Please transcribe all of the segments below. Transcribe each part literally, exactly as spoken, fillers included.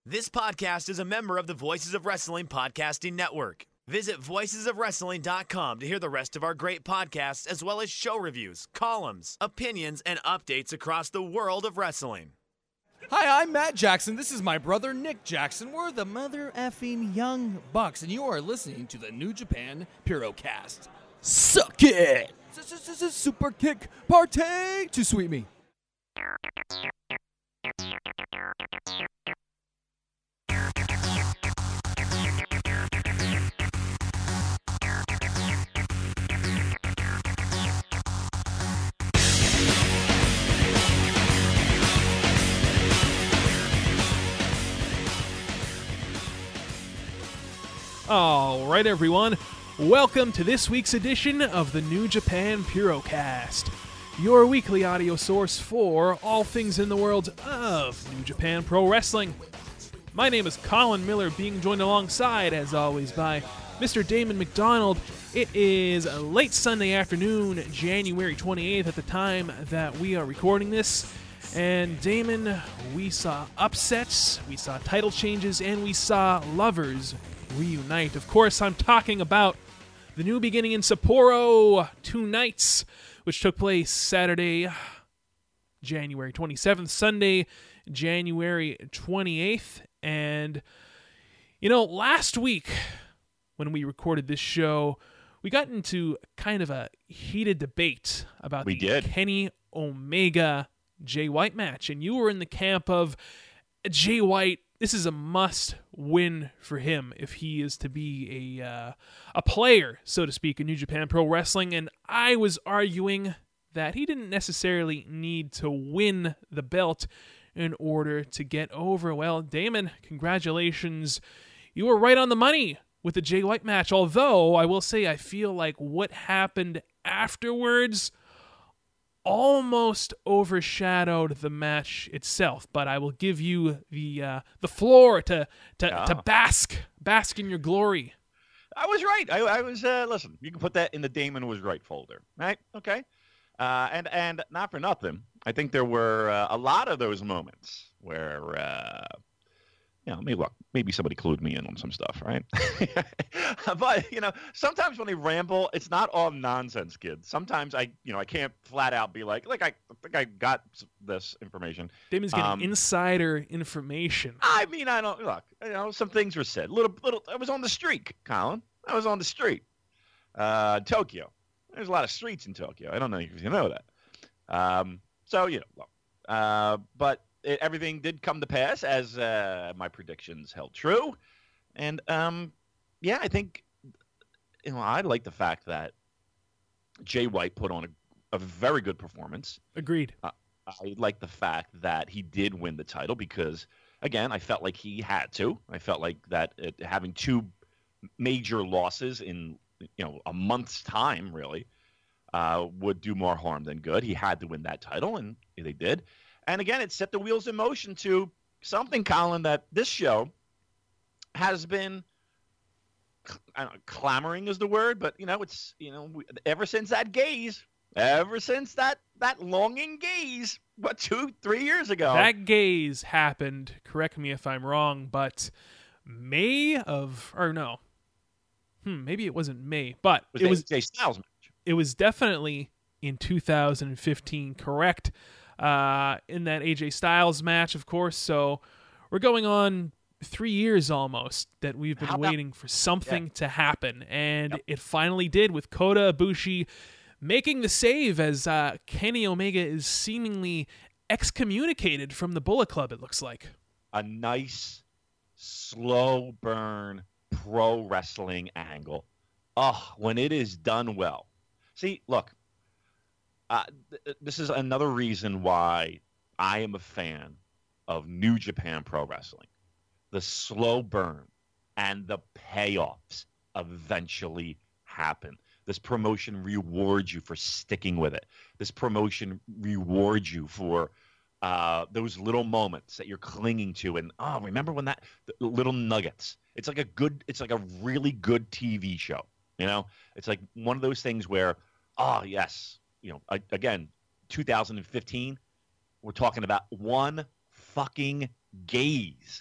This podcast is a member of the Voices of Wrestling Podcasting Network. Visit voices of wrestling dot com to hear the rest of our great podcasts, as well as show reviews, columns, opinions, and updates across the world of wrestling. Hi, I'm Matt Jackson. This is my brother Nick Jackson. We're the mother effing Young Bucks, and you are listening to the New Japan Purocast. Suck it! Super kick, partake to sweet me. All right, everyone. Welcome to this week's edition of the New Japan Purocast, your weekly audio source for all things in the world of New Japan Pro Wrestling. My name is Colin Miller, being joined alongside, as always, by Mister Damon McDonald. It is a late Sunday afternoon, January twenty-eighth, at the time that we are recording this. And Damon, we saw upsets, we saw title changes, and we saw lovers reunite. Of course, I'm talking about the New Beginning in Sapporo two nights, which took place Saturday, January twenty-seventh, Sunday, January twenty-eighth. And, you know, last week when we recorded this show, we got into kind of a heated debate about we the did. Kenny Omega Jay White match. And you were in the camp of Jay White. This is a must-win for him if he is to be a uh, a player, so to speak, in New Japan Pro Wrestling. And I was arguing that he didn't necessarily need to win the belt in order to get over. Well, Damon, congratulations. You were right on the money with the Jay White match, although I will say I feel like what happened afterwards almost overshadowed the match itself, but I will give you the uh, the floor to to, Yeah. to bask bask in your glory. I was right. I, I was. Uh, listen, you can put that in the Damon was right folder, right? Okay. Uh, and and not for nothing, I think there were uh, a lot of those moments where, uh, you know, maybe look, maybe somebody clued me in on some stuff, right? But you know, sometimes when they ramble, it's not all nonsense, kids. Sometimes I, you know, I can't flat out be like, like I think I got this information. Damon's getting Um, insider information. I mean, I don't look. You know, some things were said. Little, little. I was on the streak, Colin. I was on the street. Uh, Tokyo. There's a lot of streets in Tokyo. I don't know if you know that. Um, so you know, look. Uh, but it, everything did come to pass as uh, my predictions held true, and um, yeah, I think you know I like the fact that Jay White put on a, a very good performance. Agreed. I like the fact that he did win the title because, again, I felt like he had to. I felt like that it, having two major losses in you know a month's time really uh, would do more harm than good. He had to win that title, and they did. And again, it set the wheels in motion to something, Colin, that this show has been. I don't know, clamoring is the word, but you know it's you know ever since that gaze. Ever since that, that longing gaze, what, two, three years ago. That gaze happened, correct me if I'm wrong, but May of, or no, hmm, maybe it wasn't May, but was it was, Jay Styles match. it was definitely in two thousand fifteen, correct, uh, in that A J Styles match, of course, so we're going on three years almost that we've been How about- waiting for something Yeah. to happen, and Yep. it finally did with Kota Ibushi making the save as uh, Kenny Omega is seemingly excommunicated from the Bullet Club, it looks like. A nice, slow burn pro wrestling angle. Oh, when it is done well. See, look, uh, th- this is another reason why I am a fan of New Japan Pro Wrestling. The slow burn and the payoffs eventually happen. This promotion rewards you for sticking with it. This promotion rewards you for uh, those little moments that you're clinging to. And, oh, remember when that the little nuggets. It's like a good, it's like a really good T V show. You know, it's like one of those things where, oh, yes, you know, a- again, two thousand fifteen, we're talking about one fucking gaze.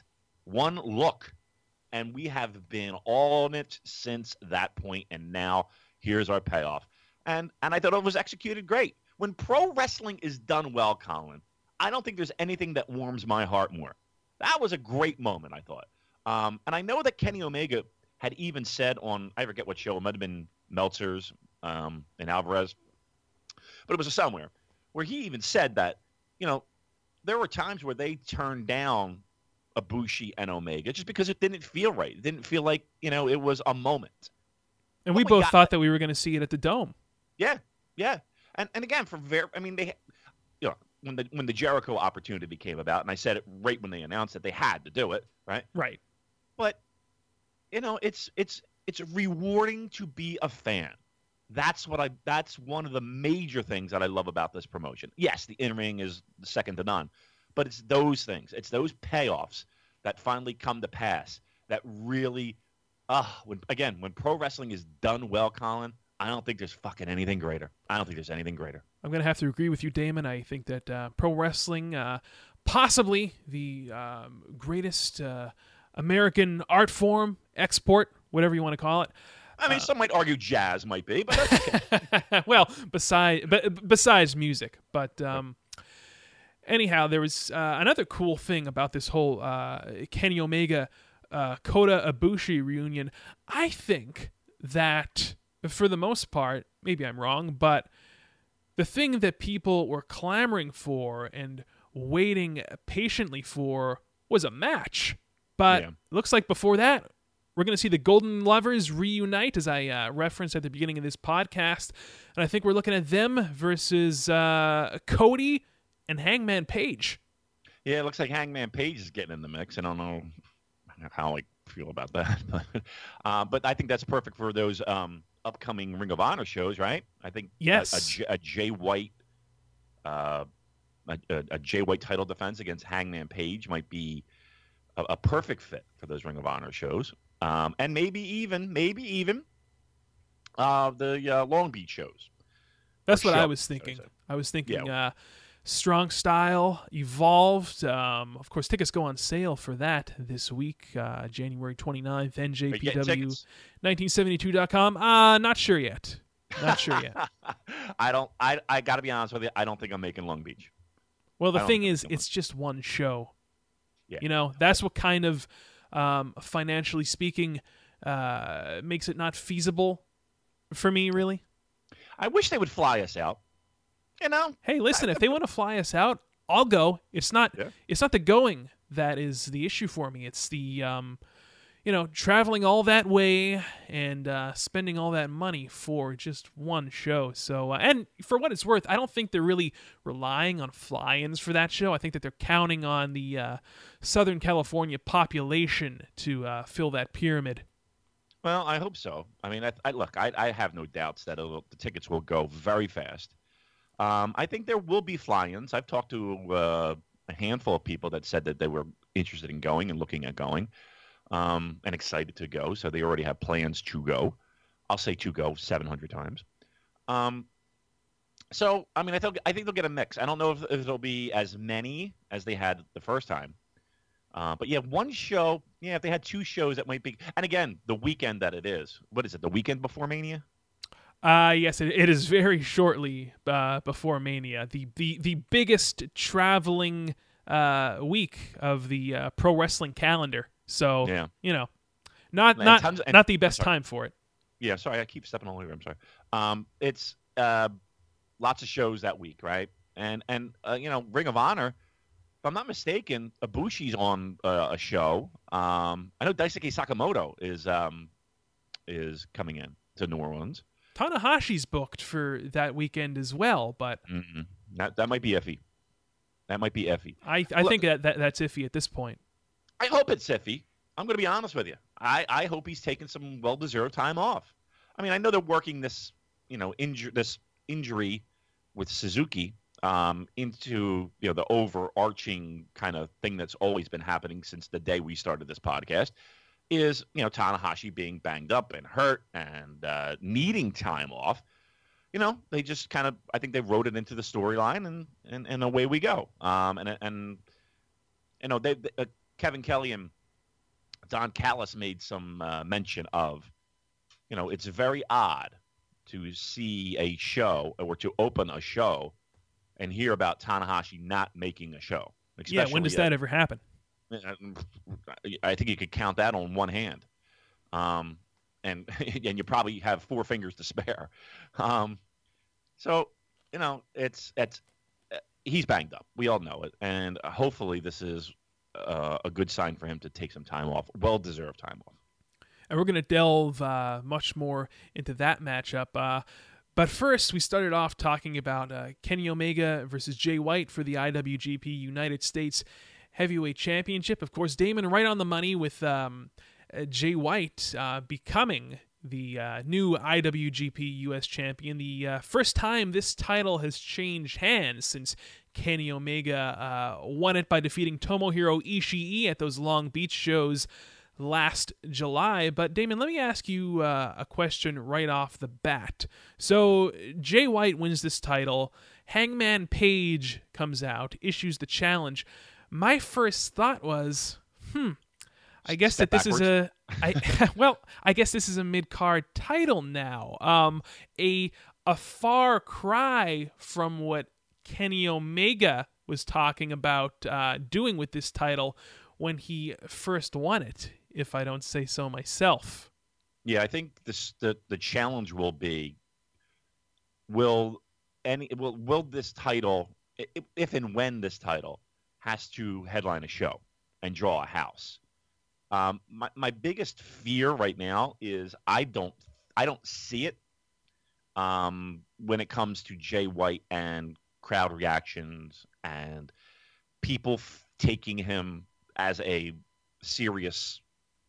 one look, and we have been on it since that point, and now here's our payoff. And and I thought it was executed great. When pro wrestling is done well, Colin, I don't think there's anything that warms my heart more. That was a great moment, I thought. Um, and I know that Kenny Omega had even said on, I forget what show, it might have been Meltzer's um, and Alvarez, but it was somewhere, where he even said that, you know, there were times where they turned down Ibushi and Omega just because it didn't feel right. It didn't feel like, you know, it was a moment. And But we we both got thought that we were going to see it at the Dome. Yeah, yeah. And and again, for very, I mean, they, you know, when the when the Jericho opportunity came about, and I said it right when they announced that they had to do it, right? Right. But, you know, it's it's it's rewarding to be a fan. That's what I. That's one of the major things that I love about this promotion. Yes, the in-ring is second to none, but it's those things. It's those payoffs that finally come to pass that really, ah, when again, when pro wrestling is done well, Colin, I don't think there's fucking anything greater. I don't think there's anything greater. I'm going to have to agree with you, Damon. I think that uh, pro wrestling, uh, possibly the um, greatest uh, American art form, export, whatever you want to call it. I mean, Uh, some might argue jazz might be, but that's okay. well, besides but besides music, but um, anyhow, there was uh, another cool thing about this whole uh, Kenny Omega uh, Kota Ibushi reunion. I think that for the most part, maybe I'm wrong, but the thing that people were clamoring for and waiting patiently for was a match. But Yeah. it looks like before that, we're going to see the Golden Lovers reunite, as I uh, referenced at the beginning of this podcast. And I think we're looking at them versus uh, Cody and Hangman Page. Yeah, it looks like Hangman Page is getting in the mix. I don't know how I feel about that. But, uh, but I think that's perfect for those um, upcoming Ring of Honor shows, right? I think a- Yes. a, J- a Jay White uh, a, a, a Jay White title defense against Hangman Page might be a, a perfect fit for those Ring of Honor shows. Um, and maybe even, maybe even uh, the uh, Long Beach shows. That's Or what I show, was should I thinking. say. I was thinking Yeah. uh, Strong Style, Evolved. Um, of course, tickets go on sale for that this week, uh, January twenty-ninth, Are you getting N J P W tickets? nineteen seventy-two dot com. Uh, not sure yet. Not sure yet. I don't. I I got to be honest with you. I don't think I'm making Long Beach. Well, the I don't thing think is, so. it's just one show. Yeah. You know, that's what kind of, um, financially speaking, uh, makes it not feasible for me, really. I wish they would fly us out. You know, Hey, listen, if they want to fly us out, I'll go. It's not Yeah. it's not the going that is the issue for me. It's the um you know, traveling all that way and uh, spending all that money for just one show. So, uh, and for what it's worth, I don't think they're really relying on fly-ins for that show. I think that they're counting on the uh, Southern California population to uh, fill that pyramid. well, I hope so. I mean, I, I look, I, I have no doubts that it'll, the tickets will go very fast. Um, I think there will be fly-ins. I've talked to uh, a handful of people that said that they were interested in going and looking at going. Um, and excited to go, so they already have plans to go. I'll say to go seven hundred times. Um, so, I mean, I think I think they'll get a mix. I don't know if, if it'll be as many as they had the first time, uh, but yeah, one show. Yeah, if they had two shows, that might be. And again, the weekend that it is. What is it? The weekend before Mania? Uh, yes, it, it is very shortly uh, before Mania, the, the, the biggest traveling uh, week of the uh, pro wrestling calendar. So, Yeah. you know, not And not tons- and- not the I'm best sorry. time for it. Yeah, sorry, I keep stepping all over. I'm sorry. Um, it's uh, lots of shows that week, right? And and uh, you know, Ring of Honor. If I'm not mistaken, Ibushi's on uh, a show. Um, I know Daisuke Sakamoto is um, is coming in to New Orleans. Tanahashi's booked for that weekend as well, but Mm-mm. That that might be iffy. That might be iffy. I I Look- think that, that that's iffy at this point. I hope it's iffy. I'm going to be honest with you. I, I hope he's taking some well-deserved time off. I mean, I know they're working this, you know, inju- this injury with Suzuki um, into, you know, the overarching kind of thing that's always been happening since the day we started this podcast is, you know, Tanahashi being banged up and hurt and uh, needing time off. You know, they just kind of, I think they wrote it into the storyline and, and, and away we go. Um, and, and, you know, they, they uh, Kevin Kelly and Don Callis made some uh, mention of, you know, it's very odd to see a show or to open a show and hear about Tanahashi not making a show. Yeah, when does that uh, ever happen? I think you could count that on one hand. Um, and and you probably have four fingers to spare. Um, so, you know, it's it's uh, he's banged up. We all know it. And uh, hopefully this is uh, a good sign for him to take some time off, well-deserved time off. And we're going to delve uh, much more into that matchup. Uh, but first, we started off talking about uh, Kenny Omega versus Jay White for the I W G P United States Heavyweight Championship. Of course, Damon right on the money with um, uh, Jay White uh, becoming the uh, new I W G P U S champion. The uh, first time this title has changed hands since Kenny Omega uh, won it by defeating Tomohiro Ishii at those Long Beach shows last July. But Damon, let me ask you uh, a question right off the bat. So Jay White wins this title. Hangman Page comes out, issues the challenge. My first thought was, hmm, I guess Step that this backwards. is a, I well, I guess this is a mid-card title now. Um, a a far cry from what Kenny Omega was talking about uh, doing with this title when he first won it, if I don't say so myself. Yeah, I think this the the challenge will be, will any will will this title, if, if and when this title has to headline a show and draw a house. Um, my my biggest fear right now is I don't I don't see it. Um, when it comes to Jay White and crowd reactions and people f- taking him as a serious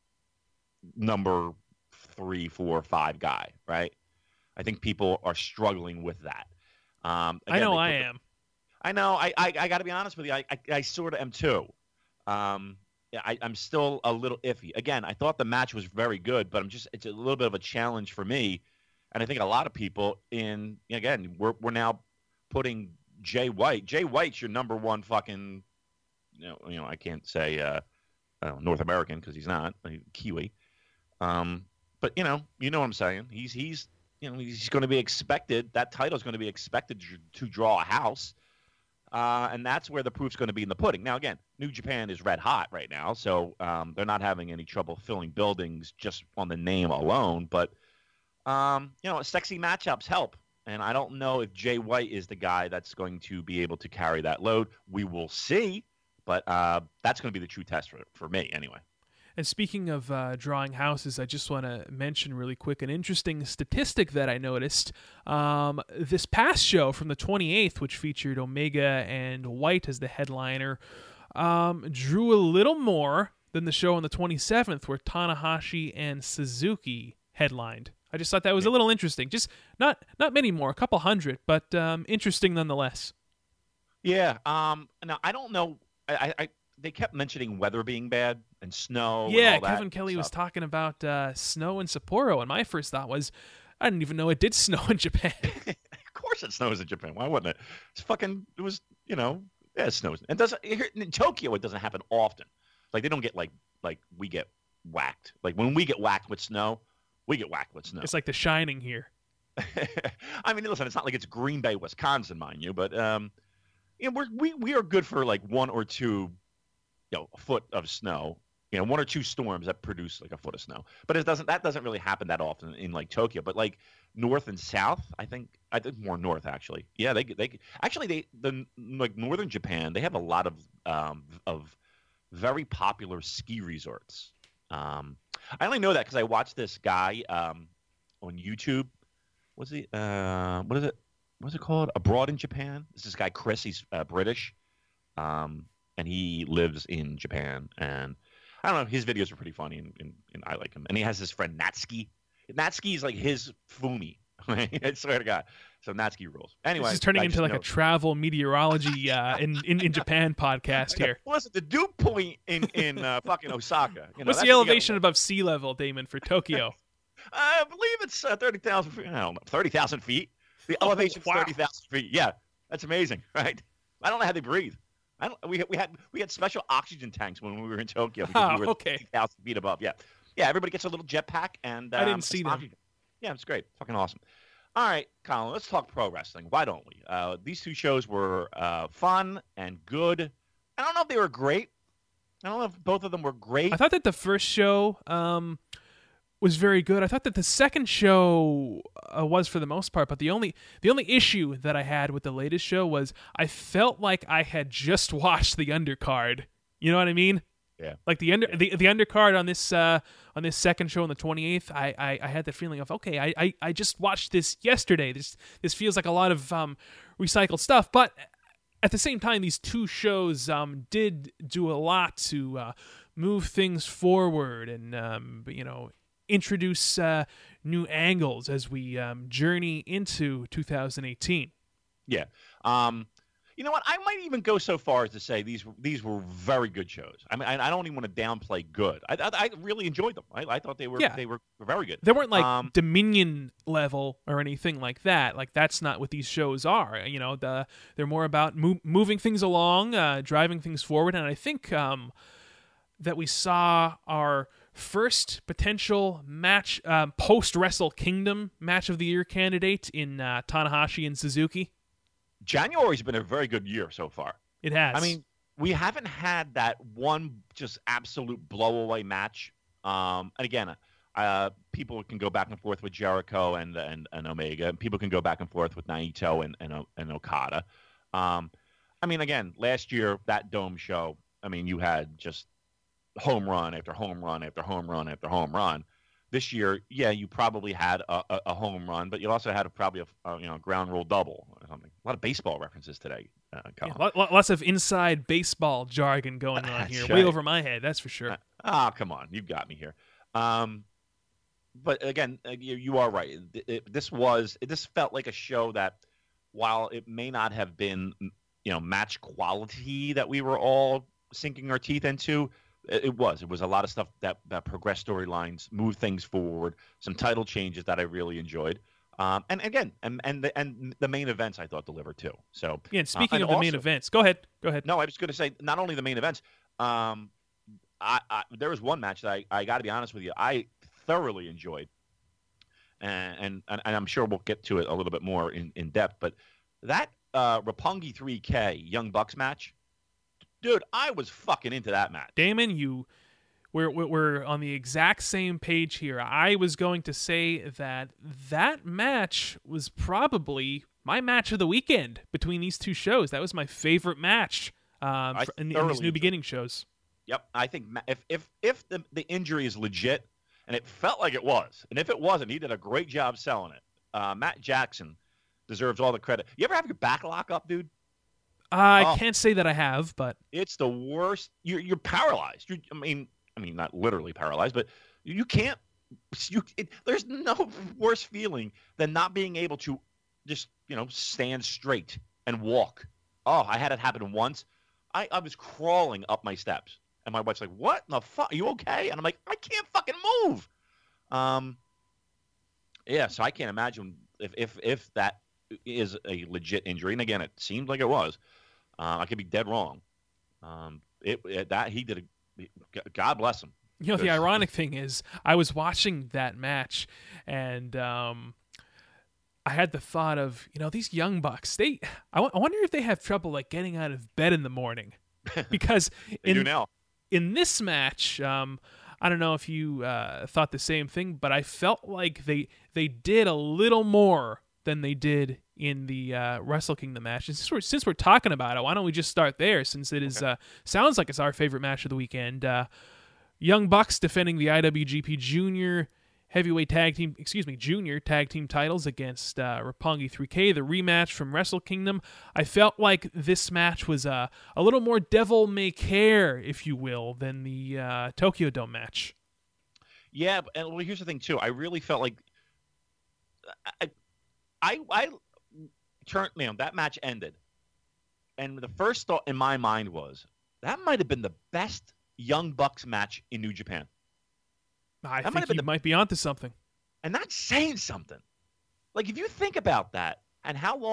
number three, four, five guy, right? I think people are struggling with that. Um, I again, know they I put the- am. I know. I I, I got to be honest with you. I I, I sort of am too. Um, yeah, I, I'm still a little iffy. Again, I thought the match was very good, but I'm just it's a little bit of a challenge for me, and I think a lot of people in again we're we're now putting Jay White. Jay White's your number one fucking. You know, you know I can't say uh, uh, North American because he's not like, Kiwi. Um, but you know, you know what I'm saying. He's he's you know he's going to be expected. That title is going to be expected to, to draw a house. Uh, and that's where the proof's going to be in the pudding. Now, again, New Japan is red hot right now, so um, they're not having any trouble filling buildings just on the name alone. But, um, you know, sexy matchups help. And I don't know if Jay White is the guy that's going to be able to carry that load. We will see. But uh, that's going to be the true test for, for me anyway. And speaking of uh, drawing houses, I just want to mention really quick an interesting statistic that I noticed. Um, this past show from the twenty-eighth, which featured Omega and White as the headliner, um, drew a little more than the show on the twenty-seventh, where Tanahashi and Suzuki headlined. I just thought that was a little interesting. Just not not many more, a couple hundred, but um, interesting nonetheless. Yeah. Um, now, I don't know. I, I They kept mentioning weather being bad and snow. Yeah, and all Kevin that Kelly stuff. was talking about uh, snow in Sapporo, and my first thought was, I didn't even know it did snow in Japan. Of course it snows in Japan. Why wouldn't it? It's fucking, it was, you know, yeah, it snows. And doesn't, here in Tokyo, it doesn't happen often. Like, they don't get, like, like we get whacked. Like, when we get whacked with snow, we get whacked with snow. It's like The Shining here. I mean, listen, it's not like it's Green Bay, Wisconsin, mind you, but, um, you know, we're, we, we are good for, like, one or two, you know, a foot of snow. You know, one or two storms that produce like a foot of snow, but it doesn't. That doesn't really happen that often in like Tokyo. But like north and south, I think I think more north actually. Yeah, they they actually they the like northern Japan. They have a lot of um of very popular ski resorts. Um, I only know that because I watched this guy um on YouTube. What's he? Uh, what is it? What's it called? Abroad in Japan. This is this guy Chris. He's uh, British, um, and he lives in Japan and. I don't know. His videos are pretty funny, and, and, and I like him. And he has his friend Natsuki. Natsuki is like his Fumi. I swear to God. So Natsuki rules. Anyway, this is turning I into just like know- a travel meteorology uh, in, in in Japan podcast here. Listen, the dew point in in uh, fucking Osaka. You know, What's that's the what you elevation gotta- above sea level, Damon, for Tokyo? I believe it's uh, thirty thousand feet. I don't know, thirty thousand feet. The elevation's wow. thirty thousand feet. Yeah, that's amazing, right? I don't know how they breathe. I don't, we we had we had special oxygen tanks when we were in Tokyo because Oh, we were okay. eight thousand feet above. Yeah, yeah. Everybody gets a little jetpack, and um, I didn't see some them. oxygen. Yeah, it's great. Fucking awesome. All right, Colin, let's talk pro wrestling. Why don't we? Uh, these two shows were uh, fun and good. I don't know if they were great. I don't know if both of them were great. I thought that the first show um, was very good. I thought that the second show uh, was for the most part, but the only the only issue that I had with the latest show was I felt like I had just watched the undercard. You know what I mean? Yeah. Like the under the, the undercard on this uh, on this second show on the twenty-eighth, I, I, I had the feeling of okay, I, I, I just watched this yesterday. This this feels like a lot of um, recycled stuff, but at the same time, these two shows um, did do a lot to uh, move things forward and um, you know introduce uh, new angles as we um, journey into two thousand eighteen. Yeah. Um, you know what? I might even go so far as to say these these were very good shows. I mean, I, I don't even want to downplay good. I, I, I really enjoyed them. I, I thought they were Yeah. they were very good. They weren't like Um, Dominion level or anything like that. Like that's not what these shows are. You know, the they're more about mo- moving things along, uh, driving things forward. And I think um, that we saw our first potential match, um, post Wrestle Kingdom match of the year candidate in uh, Tanahashi and Suzuki. January's been a very good year so far. It has. I mean, we haven't had that one just absolute blowaway match. Um, and again, uh, people can go back and forth with Jericho and and, and Omega, and people can go back and forth with Naito and and, and Okada. Um, I mean, again, last year that Dome show. I mean, you had just home run after home run after home run after home run. This year, yeah, you probably had a, a, a home run, but you also had a, probably a, a you know ground rule double or something. A lot of baseball references today. Uh, yeah, lo- lo- lots of inside baseball jargon going on That's here, right. way over my head. That's for sure. Ah, come on, you've got me here. Um, but again, uh, you, you are right. It, it, this was it, this felt like a show that, while it may not have been you know match quality that we were all sinking our teeth into, it, it was. It was a lot of stuff that that progressed storylines, moved things forward, some title changes that I really enjoyed. Um, and again, and and the, and the main events I thought delivered too. So Yeah, and speaking and of the main also- events, go ahead. Go ahead. no, I was going to say not only the main events. Um, I, I there was one match that I, I got to be honest with you, I thoroughly enjoyed, and, and and I'm sure we'll get to it a little bit more in, in depth. But that uh, Roppongi three K Young Bucks match, dude, I was fucking into that match. Damon, you we're we're on the exact same page here. I was going to say that that match was probably my match of the weekend between these two shows. That was my favorite match um, I for- in, in thoroughly these new enjoyed beginning shows. Yep, I think ma- if if if the the injury is legit, and it felt like it was, and if it wasn't, he did a great job selling it. Uh, Matt Jackson deserves all the credit. You ever have your back lock up, dude? I Oh. can't say that I have, but It's the worst. You're you're paralyzed. You're, I mean, I mean, not literally paralyzed, but you can't. You it, there's no worse feeling than not being able to just you know stand straight and walk. Oh, I had it happen once. I, I was crawling up my steps, and my wife's like, "What in the fuck? Are you okay?" And I'm like, "I can't fucking move." Um. Yeah, so I can't imagine if if if that is a legit injury, and again, it seemed like it was. Uh, I could be dead wrong. Um, it, it that he did. A, God bless him. you know the Because- ironic thing is I was watching that match and um, I had the thought of you know these young bucks. They I, w- I wonder if they have trouble like getting out of bed in the morning because They do in now. in this match, um, I don't know if you uh, thought the same thing, but I felt like they they did a little more than they did in the uh, Wrestle Kingdom match. And since we're, since we're talking about it, why don't we just start there? Since it is uh, sounds like it's our favorite match of the weekend. Uh, Young Bucks defending the I W G P Junior Heavyweight Tag Team, excuse me, Junior Tag Team titles against uh, Roppongi three K, the rematch from Wrestle Kingdom. I felt like this match was uh, a little more devil may care, if you will, than the uh, Tokyo Dome match. Yeah, but- and well, here's the thing too. I really felt like I, I, I turned. You know, that match ended, and the first thought in my mind was that might have been the best Young Bucks match in New Japan, I That might think have been you the- might be onto something. and that's saying something. Like if you think about that, and how long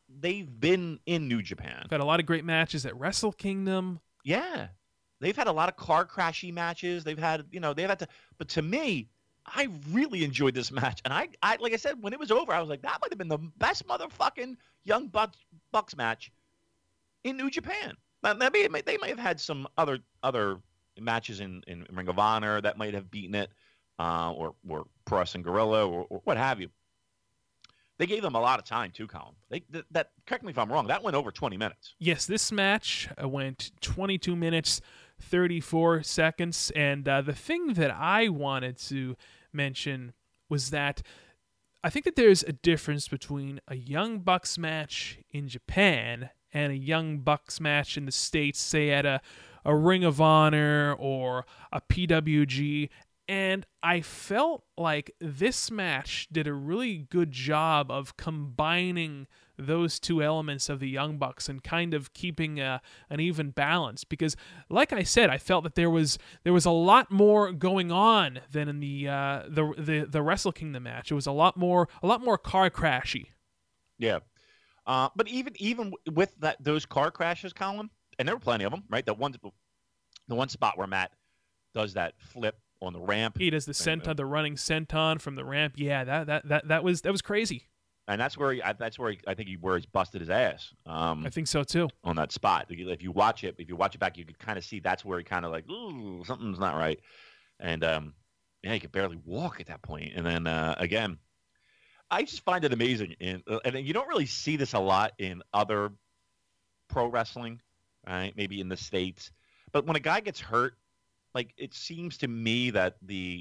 they've been in New Japan. We've had a lot of great matches at Wrestle Kingdom. Yeah. They've had a lot of car crashy matches. They've had, you know, they've had to, but to me, I really enjoyed this match. And I, I, like I said, when it was over, I was like, that might have been the best motherfucking Young Bucks, Bucks match in New Japan. Now, maybe it may, they might have had some other other matches in, in Ring of Honor that might have beaten it, uh, or, or Pro Wrestling Guerrilla, or, or what have you. They gave them a lot of time too, Colin. They th- that correct me if I'm wrong. That went over twenty minutes. Yes, this match went twenty-two minutes, thirty-four seconds, and uh, the thing that I wanted to mention was that I think that there's a difference between a Young Bucks match in Japan and a Young Bucks match in the States, say at a, a Ring of Honor or a P W G. And I felt like this match did a really good job of combining those two elements of the Young Bucks and kind of keeping a, an even balance. Because, like I said, I felt that there was there was a lot more going on than in the uh, the, the the Wrestle Kingdom match. It was a lot more a lot more car crashy. Yeah, uh, but even even with that those car crashes, Colin, and there were plenty of them, right? That one the one spot where Matt does that flip on the ramp. He does the senton, the running senton from the ramp. Yeah, that that that that was that was crazy. And that's where he, that's where he, I think he where he's busted his ass. Um, I think so too. On that spot, if you watch it, if you watch it back, you could kind of see that's where he kind of like, ooh, something's not right. And um, yeah, he could barely walk at that point. And then uh, again, I just find it amazing, in, and you don't really see this a lot in other pro wrestling, right? Maybe in the States, but when a guy gets hurt. Like, it seems to me that the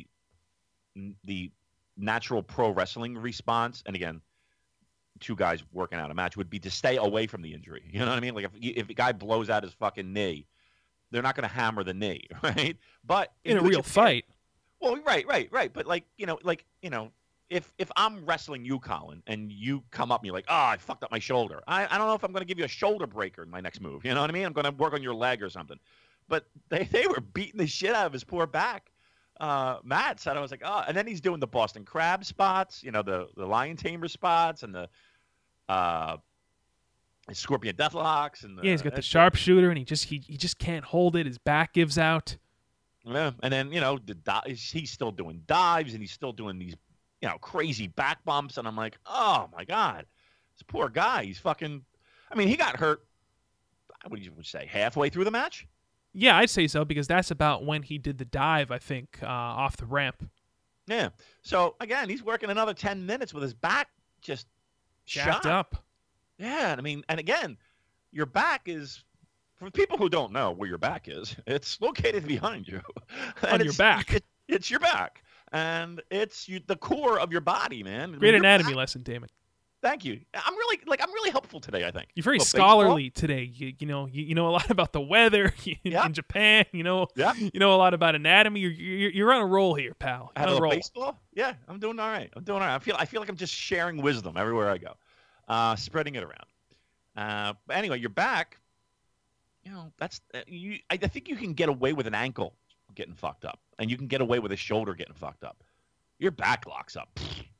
the natural pro wrestling response, and again, two guys working out a match, would be to stay away from the injury. You know what I mean? Like, if if a guy blows out his fucking knee, they're not going to hammer the knee, right? But in a real fight. Well, right, right, right. But like, you know, like, you know, if if I'm wrestling you, Colin, and you come up and you're like, oh, I fucked up my shoulder. I, I don't know if I'm going to give you a shoulder breaker in my next move. You know what I mean? I'm going to work on your leg or something. But they, they were beating the shit out of his poor back. Uh, Matt said, I was like, oh, and then he's doing the Boston Crab spots, you know, the, the Lion Tamer spots and the uh, Scorpion Deathlocks. And the, yeah, he's got the sharpshooter, and he just he, he just can't hold it. His back gives out. Yeah, and then, you know, the di- he's still doing dives, and he's still doing these, you know, crazy back bumps. And I'm like, oh, my God, this poor guy. He's fucking, I mean, he got hurt, what would you say, halfway through the match? Yeah, I'd say so, because that's about when he did the dive, I think, uh, off the ramp. Yeah. So, again, he's working another ten minutes with his back just jacked shot. up. Yeah, I mean, and again, your back is, for people who don't know where your back is, it's located behind you. On your back. It, it's your back. And it's you, the core of your body, man. Great Your anatomy back, lesson, Damon. Thank you. I'm really like I'm really helpful today, I think. You're very Little scholarly baseball. today. You, you know you, you know a lot about the weather in, Yeah. in Japan. You know Yeah. you know a lot about anatomy. You're you're, you're on a roll here, pal. I had on a a little roll. baseball. Yeah, I'm doing all right. I'm doing all right. I feel I feel like I'm just sharing wisdom everywhere I go, uh, spreading it around. Uh, but anyway, your back. You know, that's uh, you. I, I think you can get away with an ankle getting fucked up, and you can get away with a shoulder getting fucked up. Your back locks up.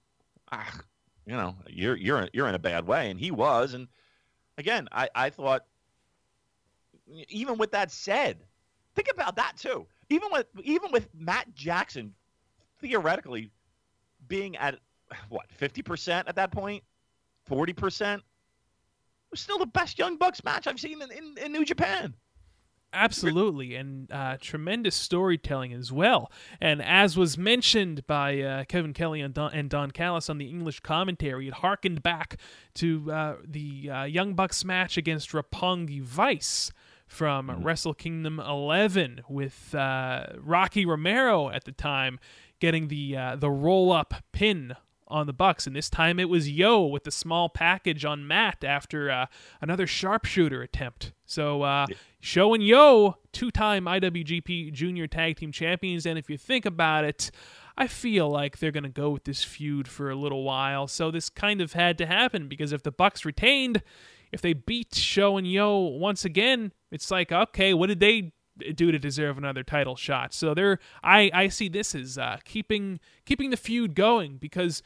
ah, you know, you're you're you're in a bad way, and he was. And again, I I thought, even with that said, think about that too. Even with even with Matt Jackson, theoretically, being at what fifty percent at that point, forty percent, it was still the best Young Bucks match I've seen in, in, in New Japan. Absolutely, and uh, tremendous storytelling as well. And as was mentioned by uh, Kevin Kelly and Don, and Don Callis on the English commentary, it harkened back to uh, the uh, Young Bucks match against Roppongi Vice from mm-hmm. Wrestle Kingdom eleven, with uh, Rocky Romero at the time getting the uh, the roll-up pin on the Bucks, and this time it was Yo with the small package on Matt after uh, another sharpshooter attempt. So uh, yeah. Sho and Yo, two-time I W G P Junior Tag Team Champions, and if you think about it, I feel like they're going to go with this feud for a little while, so this kind of had to happen, because if the Bucks retained, if they beat Sho and Yo once again, it's like, okay, what did they do to deserve another title shot? So they're I, I see this as uh, keeping keeping the feud going, because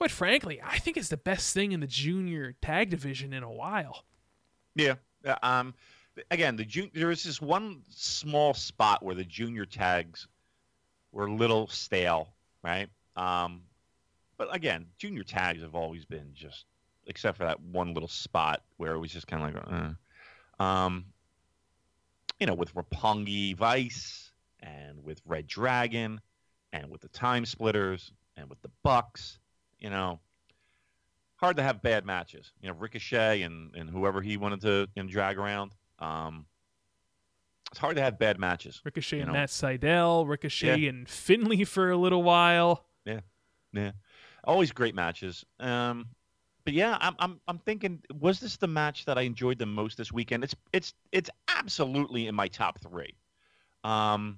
quite frankly, I think it's the best thing in the junior tag division in a while. Yeah. Uh, Um. Again, the jun- there was this one small spot where the junior tags were a little stale, right? Um. But again, junior tags have always been just, except for that one little spot where it was just kind of like, uh, um, you know, with Roppongi Vice and with Red Dragon and with the Time Splitters and with the Bucks, you know, hard to have bad matches. You know, Ricochet and, and whoever he wanted to you know, drag around. Um, it's hard to have bad matches. Ricochet you and know? Matt Sydal, Ricochet Yeah. and Finley for a little while. Yeah, yeah, always great matches. Um, but yeah, I'm I'm I'm thinking, was this the match that I enjoyed the most this weekend? It's it's it's absolutely in my top three. Um,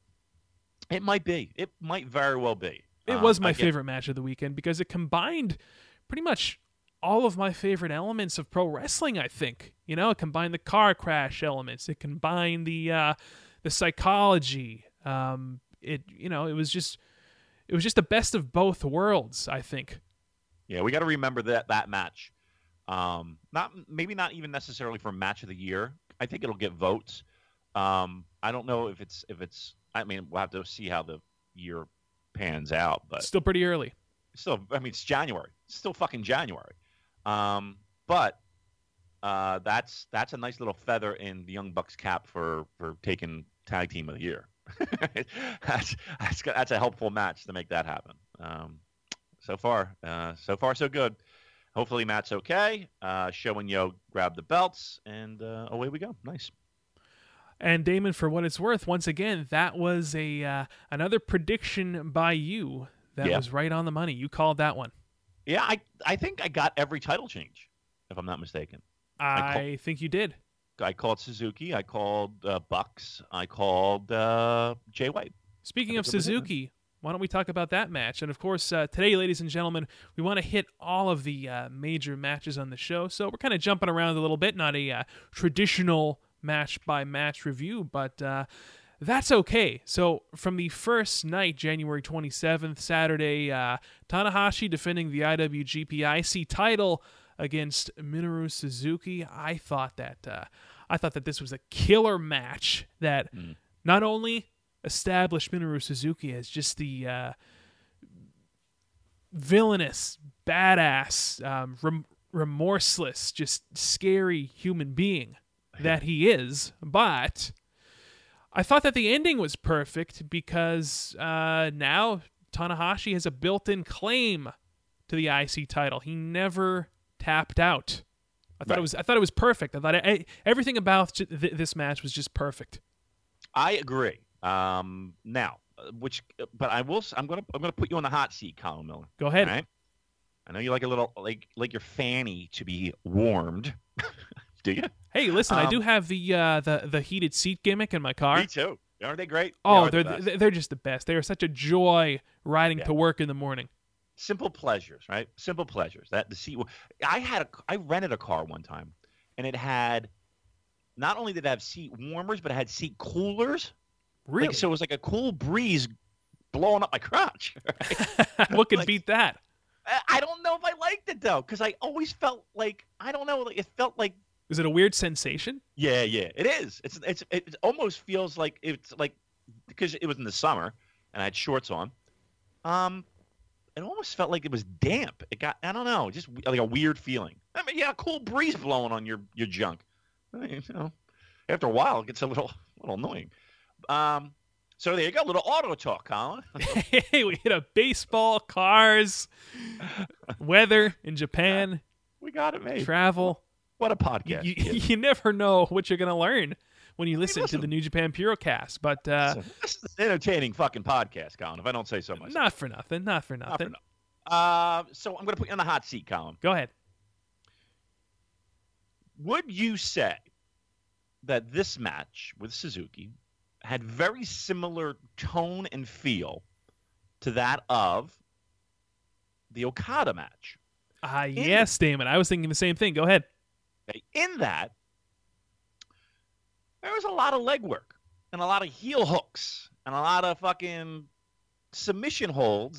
it might be. It might very well be. It Um, was my again, favorite match of the weekend because it combined pretty much all of my favorite elements of pro wrestling, I think. You know, it combined the car crash elements. It combined the uh, the psychology. Um, it you know, it was just it was just the best of both worlds, I think. Yeah, we got to remember that that match. Um, not maybe not even necessarily for match of the year. I think it'll get votes. Um, I don't know if it's if it's. I mean, we'll have to see how the year pans out. But Still pretty early. still, I mean, it's January. It's still fucking January. Um, but uh, that's that's a nice little feather in the Young Bucks cap for for taking tag team of the year. that's that's that's a helpful match to make that happen. Um, so far, uh, so far so good. Hopefully Matt's okay. Uh, Show and Yo grab the belts, and uh, away we go. Nice. And Damon, for what it's worth, once again, that was a uh, another prediction by you that Yeah. was right on the money. You called that one. Yeah, I I think I got every title change, if I'm not mistaken. I think you did. I called Suzuki. I called uh, Bucks. I called uh, Jay White. Speaking I of think it was it. Suzuki, why don't we talk about that match? And of course, uh, today, ladies and gentlemen, we want to hit all of the uh, major matches on the show. So we're kind of jumping around a little bit, not a uh, traditional match by match review, but uh, that's okay. So from the first night, January twenty-seventh, Saturday, uh, Tanahashi defending the I W G P I C title against Minoru Suzuki. I thought that uh, I thought that this was a killer match that Mm. not only established Minoru Suzuki as just the uh, villainous, badass, um, rem- remorseless, just scary human being that he is, but I thought that the ending was perfect because uh, now Tanahashi has a built-in claim to the I C title. He never tapped out. I thought Right. it was. I thought it was perfect. I thought I, everything about j- th- this match was just perfect. I agree. Um, now, uh, which, but I will. s- I'm gonna. I'm gonna put you on the hot seat, Colin Miller. Go ahead. All right? I know you like a little, like, like your fanny to be warmed. Do you? Hey, listen, I Um, do have the uh, the the heated seat gimmick in my car. Me too. Aren't they great? They Oh, are the they're best. they're they're just the best. They are such a joy riding Yeah. to work in the morning. Simple pleasures, right? Simple pleasures. That the seat. I had a. I rented a car one time, and it had. Not only did it have seat warmers, but it had seat coolers. Really? Like, so it was like a cool breeze blowing up my crotch. right? What could like- beat that? I I don't know if I liked it though, because I always felt like I don't know. Like, it felt like Is it a weird sensation? yeah, yeah, it is. It's it's it almost feels like it's like because it was in the summer and I had shorts on. Um, it almost felt like it was damp. It got I don't know, just like a weird feeling. I mean, yeah, a cool breeze blowing on your your junk. I mean, you know, after a while, it gets a little little annoying. Um, so there you go, a little auto talk, Colin. Hey, we hit a baseball, cars, weather in Japan, We got it, mate. travel. What a You, podcast! you, kid. you never know what you're gonna learn when you listen, to listen. the New Japan Purocast. But uh, Listen, this is an entertaining fucking podcast, Colin. If I don't say so myself. not for nothing. Not for Not nothing. for nothing. Uh, so I'm going to put you on the hot seat, Colin. Go ahead. Would you say that this match with Suzuki had very similar tone and feel to that of the Okada match? Ah, yes, Damon. I was thinking the same thing. Go ahead. Okay, in that, there was a lot of legwork and a lot of heel hooks and a lot of fucking submission holds that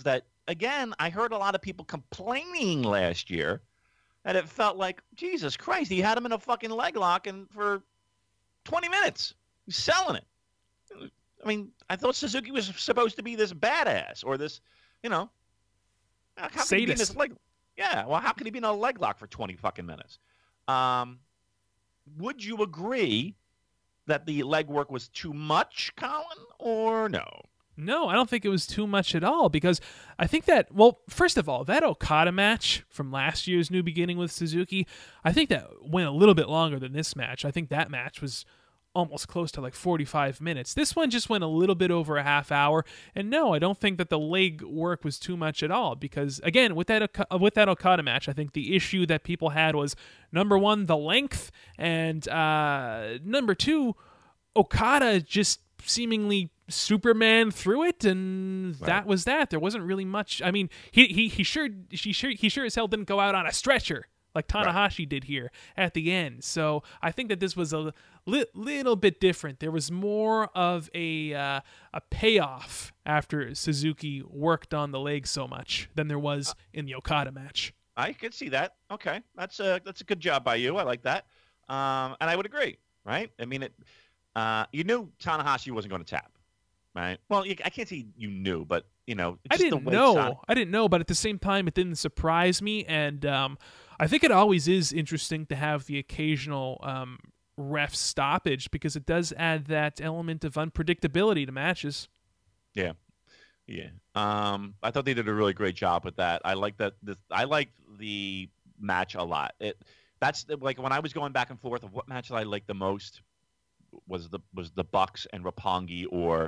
again, I heard a lot of people complaining last year that it felt like, Jesus Christ, he had him in a fucking leg lock and for twenty minutes. He's selling it. I mean, I thought Suzuki was supposed to be this badass or this, you know, how could he be in this leg? Yeah, well, how could he be in a leg lock for twenty fucking minutes? Um, would you agree that the leg work was too much, Colin, or no? No, I don't think it was too much at all because I think that, well, first of all, that Okada match from last year's New Beginning with Suzuki, I think that went a little bit longer than this match. I think that match was almost close to like forty-five minutes. This one just went a little bit over a half hour. And no, I don't think that the leg work was too much at all because, again, with that with that Okada match, I think the issue that people had was, number one, the length, and uh, number two, Okada just seemingly Superman through it, and right. that was that. There wasn't really much. I mean, he he he sure he sure he sure as hell didn't go out on a stretcher like Tanahashi right. did here at the end. So I think that this was a li- little bit different. There was more of a uh, a payoff after Suzuki worked on the leg so much than there was in the Okada match. I could see that. Okay, that's a that's a good job by you. I like that, um, and I would agree. Right? I mean, it. Uh, you knew Tanahashi wasn't going to tap. Right. Well, you, I can't say you knew, but you know, I didn't know. Son- I didn't know, but at the same time, it didn't surprise me, and um, I think it always is interesting to have the occasional um, ref stoppage because it does add that element of unpredictability to matches. Yeah, yeah. Um, I thought they did a really great job with that. I like that. This, I liked the match a lot. It that's like when I was going back and forth of what match I liked the most was the was the Bucks and Roppongi or.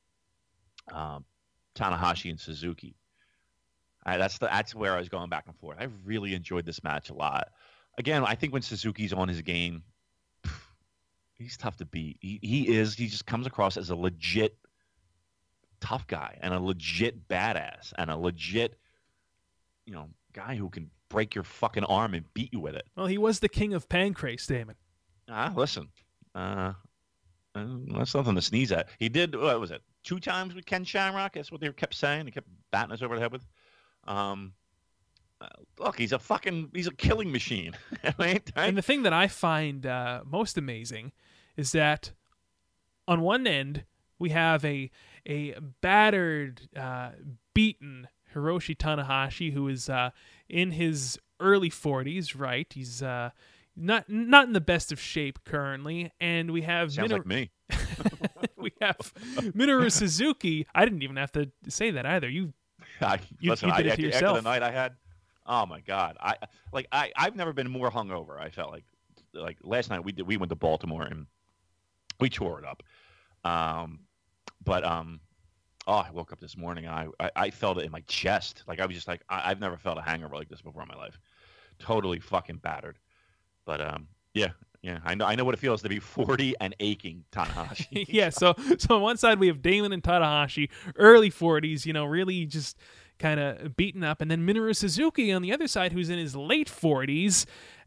Um, Tanahashi and Suzuki. Uh, that's the that's where I was going back and forth. I really enjoyed this match a lot. Again, I think when Suzuki's on his game, he's tough to beat. He he is. He just comes across as a legit tough guy and a legit badass and a legit, you know, guy who can break your fucking arm and beat you with it. Well, he was the king of Pancrase, Damon. Ah, listen, uh, uh, that's nothing to sneeze at. He did. What was it? Two times with Ken Shamrock. That's what they kept saying. They kept batting us over the head with. Um, uh, look, he's a fucking, he's a killing machine. Right? And the thing that I find uh, most amazing is that on one end we have a a battered, uh, beaten Hiroshi Tanahashi who is uh, in his early forties. Right? He's uh, not not in the best of shape currently, and we have sounds Minoru- like me. We have Minoru Suzuki. I didn't even have to say that either. You, I, you, listen, you did I, it to yourself. After the night I had, oh my god! I like I I've never been more hungover. I felt like like last night we did we went to Baltimore and we tore it up. Um, but um, oh, I woke up this morning and I, I I felt it in my chest. Like I was just like I, I've never felt a hangover like this before in my life. Totally fucking battered. But um, yeah. Yeah, I know. I know what it feels to be forty and aching Tanahashi. yeah, so so on one side we have Damon and Tanahashi, early forties, you know, really just kind of beaten up, and then Minoru Suzuki on the other side, who's in his late forties,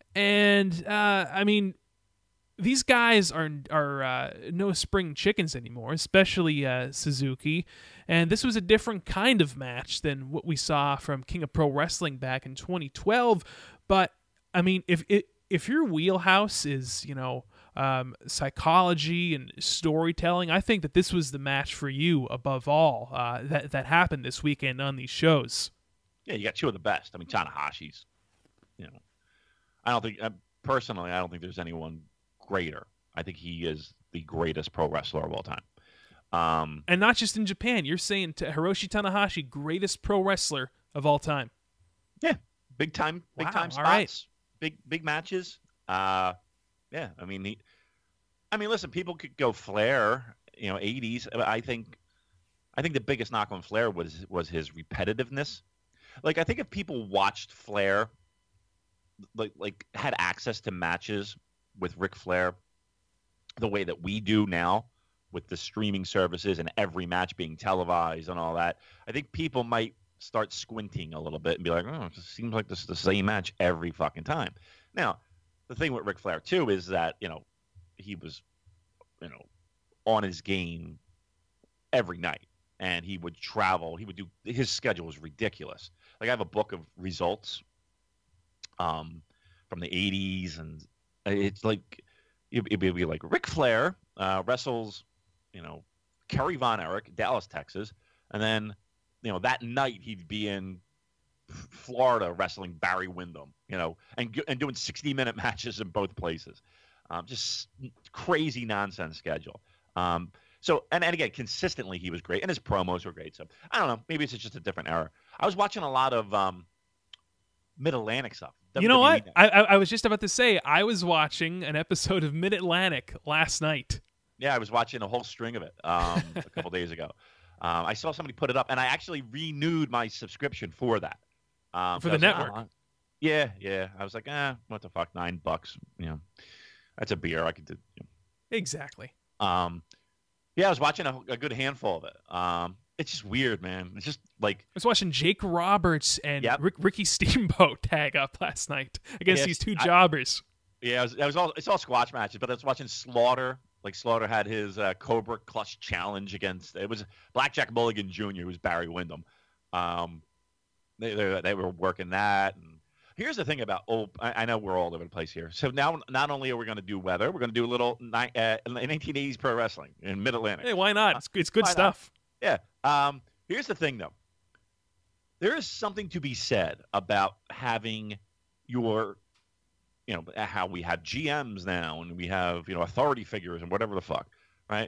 and uh, I mean, these guys are are uh, no spring chickens anymore, especially uh, Suzuki, and this was a different kind of match than what we saw from King of Pro Wrestling back in twenty twelve. But I mean, if it If your wheelhouse is, you know, um, psychology and storytelling, I think that this was the match for you above all uh, that that happened this weekend on these shows. Yeah, you got two of the best. I mean, Tanahashi's, you know, I don't think, uh, personally, I don't think there's anyone greater. I think he is the greatest pro wrestler of all time. Um, and not just in Japan. You're saying to Hiroshi Tanahashi, greatest pro wrestler of all time. Yeah, big time, big wow, time spots. All right. Big big matches. Uh, yeah, I mean, he, I mean, listen, people could go Flair, you know, eighties. I think, I think the biggest knock on Flair was was his repetitiveness. Like, I think if people watched Flair, like like had access to matches with Ric Flair, the way that we do now, with the streaming services and every match being televised and all that, I think people might start squinting a little bit and be like, oh, it seems like this is the same match every fucking time. Now, the thing with Ric Flair, too, is that, you know, he was, you know, on his game every night. and he would travel. He would do his schedule was ridiculous. Like I have a book of results, um, from the eighties, and it's like it'd be like Ric Flair uh, wrestles, you know, Kerry Von Erich, Dallas, Texas, and then you know that night he'd be in Florida wrestling Barry Windham, you know, and and doing sixty minute matches in both places. Um, just crazy nonsense schedule. Um, so and, and again, consistently he was great, and his promos were great. So I don't know, maybe it's just a different era. I was watching a lot of um, Mid Atlantic stuff. You know W W E what? I, I I was just about to say I was watching an episode of Mid Atlantic last night. Yeah, I was watching a whole string of it um, a couple days ago. Um, I saw somebody put it up, and I actually renewed my subscription for that. Um, For so the I was like, network. "Oh, yeah, yeah. I was like, eh, what the fuck, nine bucks. You know, that's a beer. I could do. You Exactly. know. Um, yeah, I was watching a, a good handful of it. Um, it's just weird, man. It's just like I was watching Jake Roberts and Yep. Rick, Ricky Steamboat tag up last night against Yes, these two I- jobbers. yeah, it was, it was all it's all squash matches, but I was watching Slaughter. Like Slaughter had his uh, Cobra Clutch challenge against it was Blackjack Mulligan Junior, who was Barry Windham. Um, they, they they were working that. And here's the thing about oh, I, I know we're all over the place here. So now not only are we going to do weather, we're going to do a little ni- uh, nineteen eighties pro wrestling in Mid Atlantic. Hey, why not? It's, it's good Why not? stuff. Yeah. Um, here's the thing, though. There is something to be said about having your, you know, how we have G Ms now and we have, you know, authority figures and whatever the fuck, right?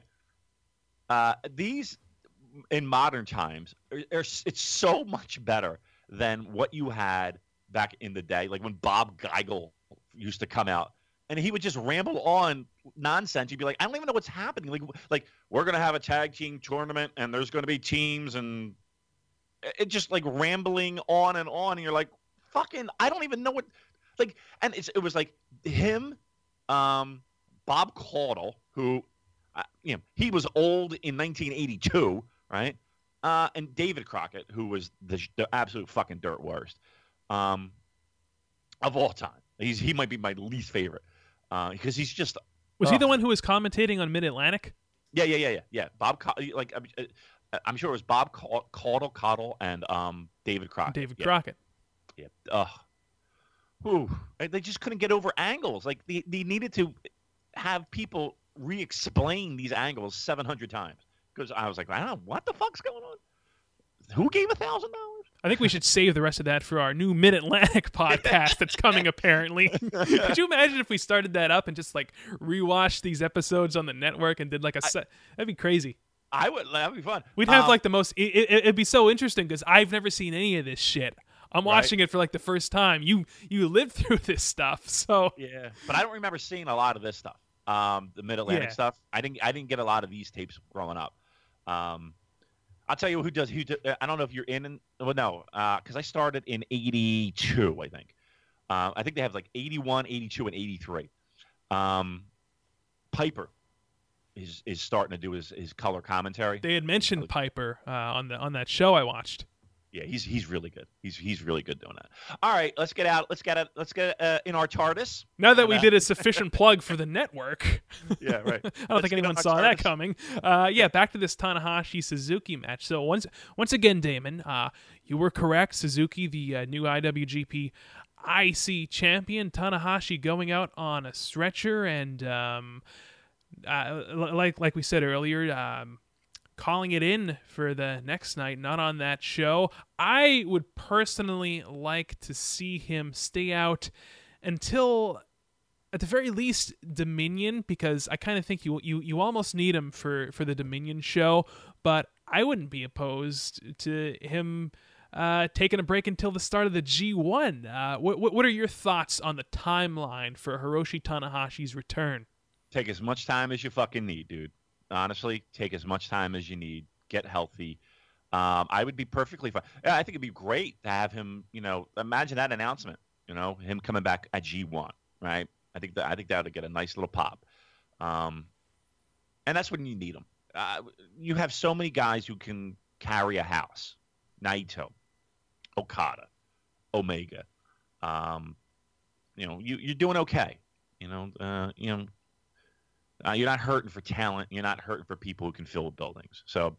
Uh, these, in modern times, are, are, it's so much better than what you had back in the day, like when Bob Geigel used to come out. And he would just ramble on nonsense. You'd be like, I don't even know what's happening. Like, like we're going to have a tag team tournament, and there's going to be teams, and it just like rambling on and on. And you're like, fucking, I don't even know what. Like, and it's it was like him, um, Bob Caudle, who, uh, you know, he was old in nineteen eighty-two, right? Uh, and David Crockett, who was the, the absolute fucking dirt worst, um, of all time. He's he might be my least favorite. Uh, because he's just Was he ugh. the one who was commentating on Mid Atlantic? yeah yeah yeah yeah yeah Bob Ca- like I'm, uh, I'm sure it was Bob Ca- Caudle Caudle and um David Crockett. David yeah, Crockett. Yeah. Ugh. Whew. They just couldn't get over angles. Like they, they needed to have people re-explain these angles seven hundred times. Because I was like, I don't know what the fuck's going on. Who gave a thousand dollars? I think we should save the rest of that for our new Mid Atlantic podcast that's coming. Apparently, could you imagine if we started that up and just like rewatched these episodes on the network and did like a set? That'd be crazy. I would. That'd be fun. We'd have Um, like the most. It, it, it'd be so interesting because I've never seen any of this shit. I'm Right. watching it for like the first time. You you lived through this stuff, so Yeah, but I don't remember seeing a lot of this stuff. Um, the Mid Atlantic Yeah. stuff. I didn't. I didn't get a lot of these tapes growing up. Um, I'll tell you who does. Who do, I don't know if you're in. in well, no, because I started in eighty-two, I think. Uh, I think they have like eighty-one, eighty-two, and eighty-three. Um, Piper is is starting to do his, his color commentary. they had mentioned Piper uh, on the on that show I watched. Yeah, he's he's really good. He's he's really good doing that. All right, let's get out. Let's get it. Let's get uh, in our TARDIS. Now that we And, uh, did a sufficient plug for the network, Yeah, right. I don't Let's think get anyone on saw that TARDIS. coming. Uh, yeah, back to this Tanahashi Suzuki match. So once once again, Damon, uh, you were correct. Suzuki, the uh, new I W G P I C champion, Tanahashi going out on a stretcher, and um, uh, l- like like we said earlier. Um, calling it in for the next night, not on that show. I would personally like to see him stay out until, at the very least, Dominion, because I kind of think you you you almost need him for, for the Dominion show, but I wouldn't be opposed to him uh, taking a break until the start of the G one. Uh, what, what are your thoughts on the timeline for Hiroshi Tanahashi's return? Take as much time as you fucking need, dude. Honestly, take as much time as you need. Get healthy. Um, I would be perfectly fine. Yeah, I think it'd be great to have him. You know, imagine that announcement. You know, him coming back at G one, right? I think that I think that would get a nice little pop. Um, and that's when you need them. Uh, you have so many guys who can carry a house. Naito, Okada, Omega. Um, you know, you you're doing okay. You know, uh, you know. Uh, you're not hurting for talent. You're not hurting for people who can fill buildings. So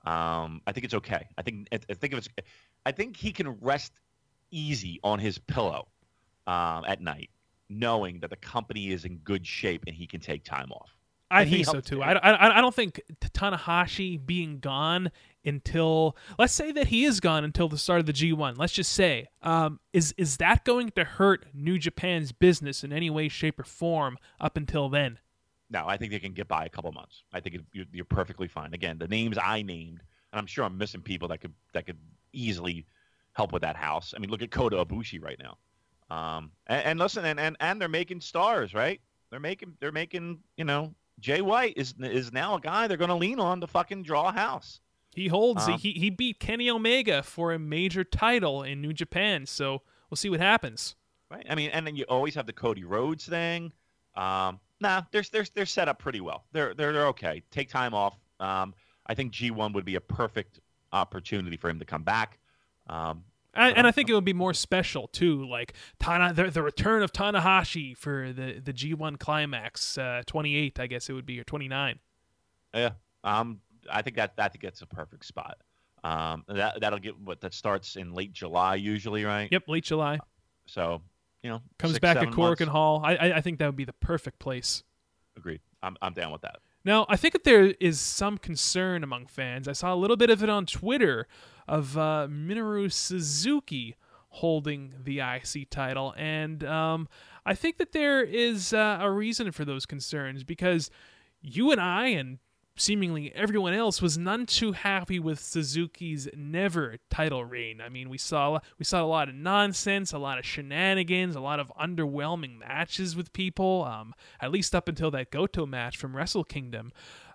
Um, I think it's okay. I think I think if it's, I think he can rest easy on his pillow um, at night, knowing that the company is in good shape and he can take time off. I And he think so helped- too. I, I, I don't think Tanahashi being gone until, let's say that he is gone until the start of the G one. Let's just say, um, is is that going to hurt New Japan's business in any way, shape, or form up until then? No, I think they can get by a couple months. I think it, you're, you're perfectly fine. Again, the names I named, and I'm sure I'm missing people that could that could easily help with that house. I mean, look at Kota Ibushi right now. Um, and, and listen, and, and and they're making stars, right? They're making they're making you know. Jay White is is now a guy they're going to lean on to fucking draw a house. He holds. Um, he he beat Kenny Omega for a major title in New Japan. So we'll see what happens. Right. I mean, and then you always have the Cody Rhodes thing. Um, nah, they're they're they're set up pretty well. They're they're they're okay. Take time off. Um, I think G one would be a perfect opportunity for him to come back. Um, And, and I think it would be more special too, like Tana, the, the return of Tanahashi for the, the G one Climax, uh, twenty-eight, I guess it would be, or twenty-nine. yeah. Um, I think that that gets a perfect spot. Um, that that'll get what that starts in late July usually, right? Yep, late July. So you know, Comes six, back at seven Korakuen months. Hall. I, I I think that would be the perfect place. Agreed. I'm I'm down with that. Now, I think that there is some concern among fans. I saw a little bit of it on Twitter of uh, Minoru Suzuki holding the I C title, and um, I think that there is uh, a reason for those concerns because you and I and seemingly everyone else was none too happy with Suzuki's never title reign. I mean, we saw we saw a lot of nonsense, a lot of shenanigans, a lot of underwhelming matches with people, um, at least up until that Goto match from Wrestle Kingdom.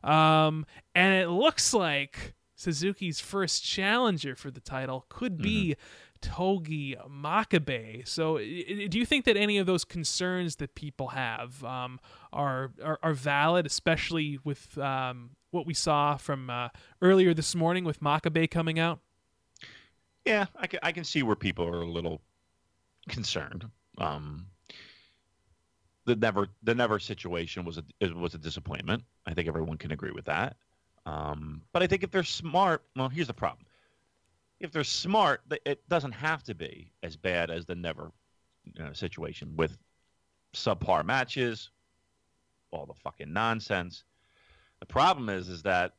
Um, and it looks like Suzuki's first challenger for the title could be Togi Makabe. So, i- do you think that any of those concerns that people have um, are, are are valid, especially with um, what we saw from uh, earlier this morning with Makabe coming out? Yeah, I can, I can see where people are a little concerned. Um, the never the never situation was a it was a disappointment. I think everyone can agree with that. Um, but I think if they're smart, well, here's the problem. If they're smart, th- it doesn't have to be as bad as the never you know, situation with subpar matches, all the fucking nonsense. The problem is, is that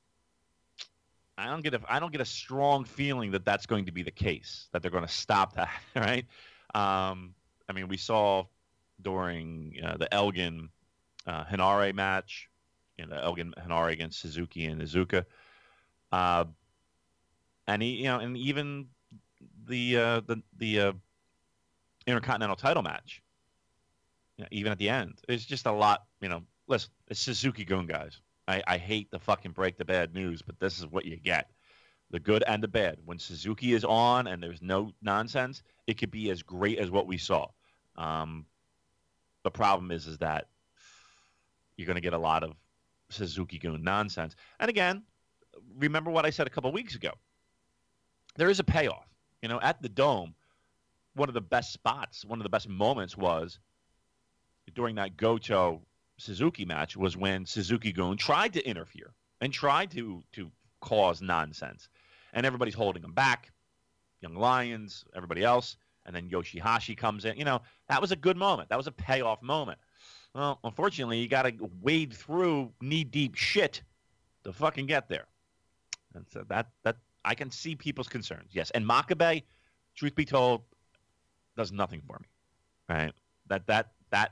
I don't get a I don't get a strong feeling that that's going to be the case. That they're going to stop that, right? Um, I mean, we saw during uh, the Elgin uh, Hinare match, you know, Elgin Hinare against Suzuki and Iizuka, uh, and he, you know, and even the uh, the the uh, Intercontinental title match. You know, even at the end, it's just a lot. You know, listen, it's Suzuki-gun, guys. I, I hate to fucking break the bad news, but this is what you get. The good and the bad. When Suzuki is on and there's no nonsense, it could be as great as what we saw. Um, the problem is, is that you're going to get a lot of Suzuki-gun nonsense. And again, remember what I said a couple of weeks ago. There is a payoff. You know, at the Dome, one of the best spots, one of the best moments was during that Goto Suzuki match was when Suzuki-gun tried to interfere and tried to to cause nonsense. And everybody's holding him back. Young Lions, everybody else. And then Yoshihashi comes in. You know, that was a good moment. That was a payoff moment. Well, unfortunately, you got to wade through knee-deep shit to fucking get there. And so that, that I can see people's concerns. Yes. And Makabe, truth be told, does nothing for me. Right? That, that, that.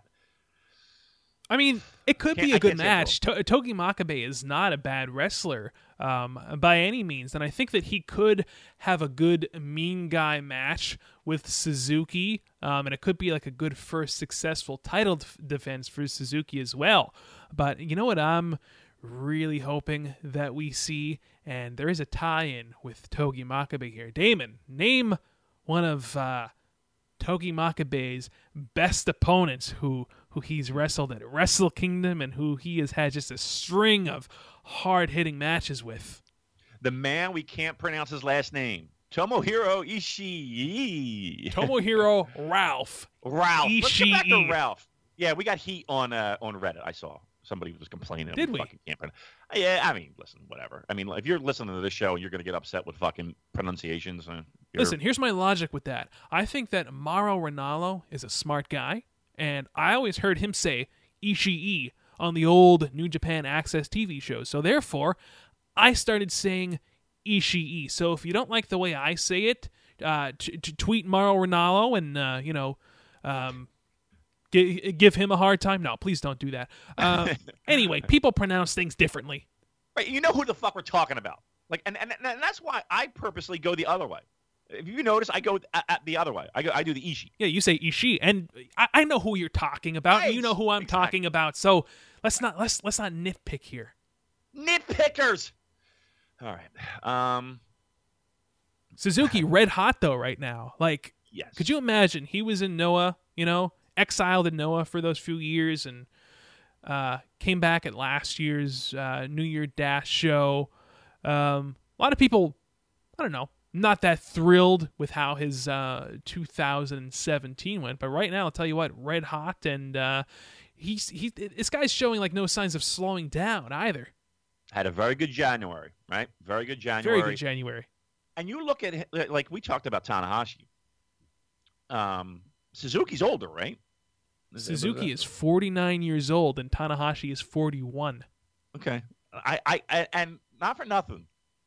I mean, it could Can't- be a I good can't say match. To- Togi Makabe is not a bad wrestler um, by any means, and I think that he could have a good mean guy match with Suzuki, um, and it could be like a good first successful title d- defense for Suzuki as well. But you know what I'm really hoping that we see, and there is a tie-in with Togi Makabe here. Damon, name one of uh, Togi Makabe's best opponents who who he's wrestled at Wrestle Kingdom and who he has had just a string of hard-hitting matches with. The man we can't pronounce his last name. Tomohiro Ishii. Tomohiro Ralph. Ralph. Let's get back to Ishii. Ralph. Yeah, we got heat on uh, on Reddit. I saw Somebody was complaining. Did we? Fucking can't pronounce. Yeah, I mean, listen, whatever. I mean, if you're listening to this show and you're going to get upset with fucking pronunciations, uh, you're... Listen, here's my logic with that. I think that Mauro Ranallo is a smart guy, and I always heard him say Ishii on the old New Japan Access T V shows. So therefore, I started saying Ishii. So if you don't like the way I say it, uh, t- t- tweet Mauro Ranallo and, uh, you know... Um, G- give him a hard time? No, please don't do that. Uh, anyway, people pronounce things differently. Right, you know who the fuck we're talking about. Like, and, and, and that's why I purposely go the other way. If you notice, I go at, at the other way. I go, I do the Ishii. Yeah, you say Ishii, and I, I know who you're talking about. Right, And you know who I'm exactly. talking about. So let's not let's let's not nitpick here. Nitpickers. All right. Um. Suzuki red hot though right now. Like, Yes. could you imagine he was in Noah, you know, exiled in Noah for those few years, and uh, came back at last year's uh, New Year Dash show. Um, a lot of people, I don't know, not that thrilled with how his uh, two thousand seventeen went, but right now I'll tell you what, red hot, and uh, he's he this guy's showing like no signs of slowing down either. Had a very good January, right? Very good January. Very good January. And you look at it, like we talked about Tanahashi. Um, Suzuki's older, right? Is it- Suzuki is forty-nine years old, and Tanahashi is forty-one. okay. I, I, I, and not for nothing.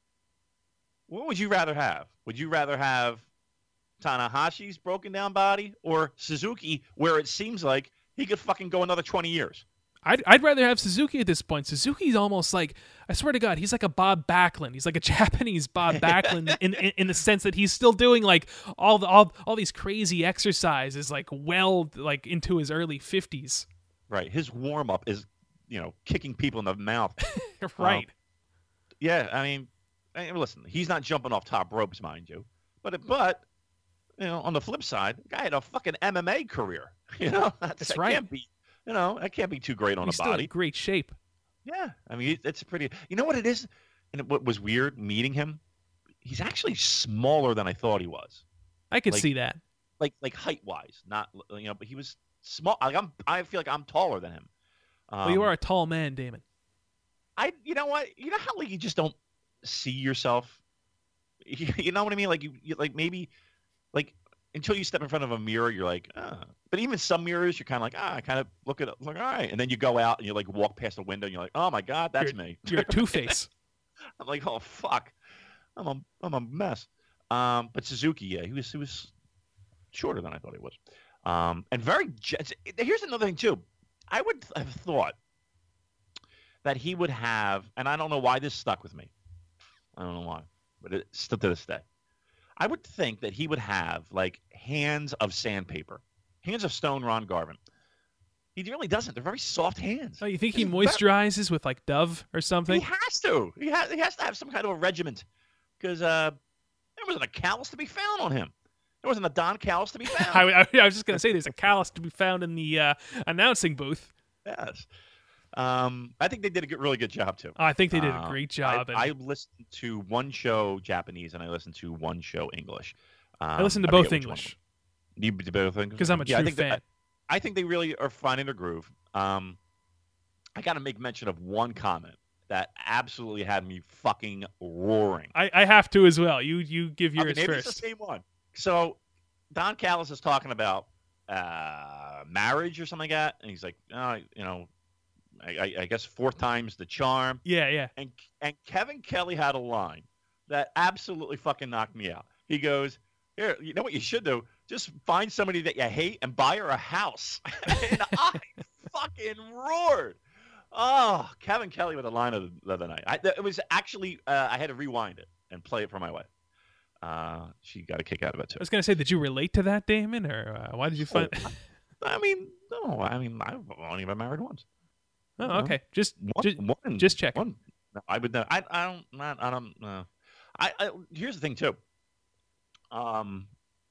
What would you rather have? Would you rather have Tanahashi's broken down body or Suzuki, where it seems like he could fucking go another twenty years? I'd, I'd rather have Suzuki at this point. Suzuki's almost like, I swear to God, he's like a Bob Backlund. He's like a Japanese Bob Backlund in, in in the sense that he's still doing like all the all, all these crazy exercises, like well like into his early fifties. Right. His warm up is, you know, kicking people in the mouth. Right. Um, yeah. I mean, I mean, listen, he's not jumping off top ropes, mind you, but but you know, on the flip side, the guy had a fucking M M A career. You know, that's, That's that right. Can't be, you know, that can't be too great on He's a still in body. great shape. Yeah, I mean, it's pretty. You know what it is, and what was weird meeting him? He's actually smaller than I thought he was. I could Like- see that. Like like height wise, not you know, but he was small. Like I'm, I feel like I'm taller than him. Um, Well, you are a tall man, Damon. I, you know what? You know how like you just don't see yourself. You know what I mean? Like you, you like maybe, like until you step in front of a mirror, you're like, ah. But even some mirrors, you're kind of like, ah, I kind of look at it, like, all right, and then you go out and you like walk past the window, and you're like, oh my god, that's me. You're a Two-Face. I'm like, oh fuck, I'm a, I'm a mess. Um, but Suzuki, yeah, he was, he was shorter than I thought he was. Um, and very. ge- Here's another thing too. I would have thought that he would have, and I don't know why this stuck with me. I don't know why, but it still to this day. I would think that he would have like hands of sandpaper, hands of stone. Ron Garvin. He really doesn't. They're very soft hands. Oh, you think he He's very- moisturizes with like Dove or He something? has to. He has. He has to have some kind of a regiment, because uh, there wasn't a callus to be found on him. There wasn't a Don Callis to be found. I, I, I was just gonna say, there's a callus to be found in the uh, announcing booth. Yes. Um, I think they did a good, really good job too. Oh, I think they did a Uh, great job. I, and I listened to one show Japanese and I listened to one show English. Um, I listened to I forget both which one. English You did both English? because I'm a yeah, I true think that- fan. I think they really are finding their groove. Um, I got to make mention of one comment that absolutely had me fucking roaring. I, I have to as well. You you give Okay, yours maybe first. it's the same one. So Don Callis is talking about uh, marriage or something like that, and he's like, oh, you know, I, I, I guess fourth time's the charm. Yeah, yeah. And and Kevin Kelly had a line that absolutely fucking knocked me out. He goes, "Here, you know what you should do? Just find somebody that you hate and buy her a house." And I fucking roared. Oh, Kevin Kelly with a line of the other night. I, it was actually uh, I had to rewind it and play it for my wife. Uh, she got a kick out of it too. I was gonna say, did you relate to that, Damon, or uh, why did you find? I mean, no. I mean, I've only been married once. Oh, okay. Just, One, just one, just checking. One, no, I would. I, I don't. Not, I don't. No. I, I. Here's the thing too. Um,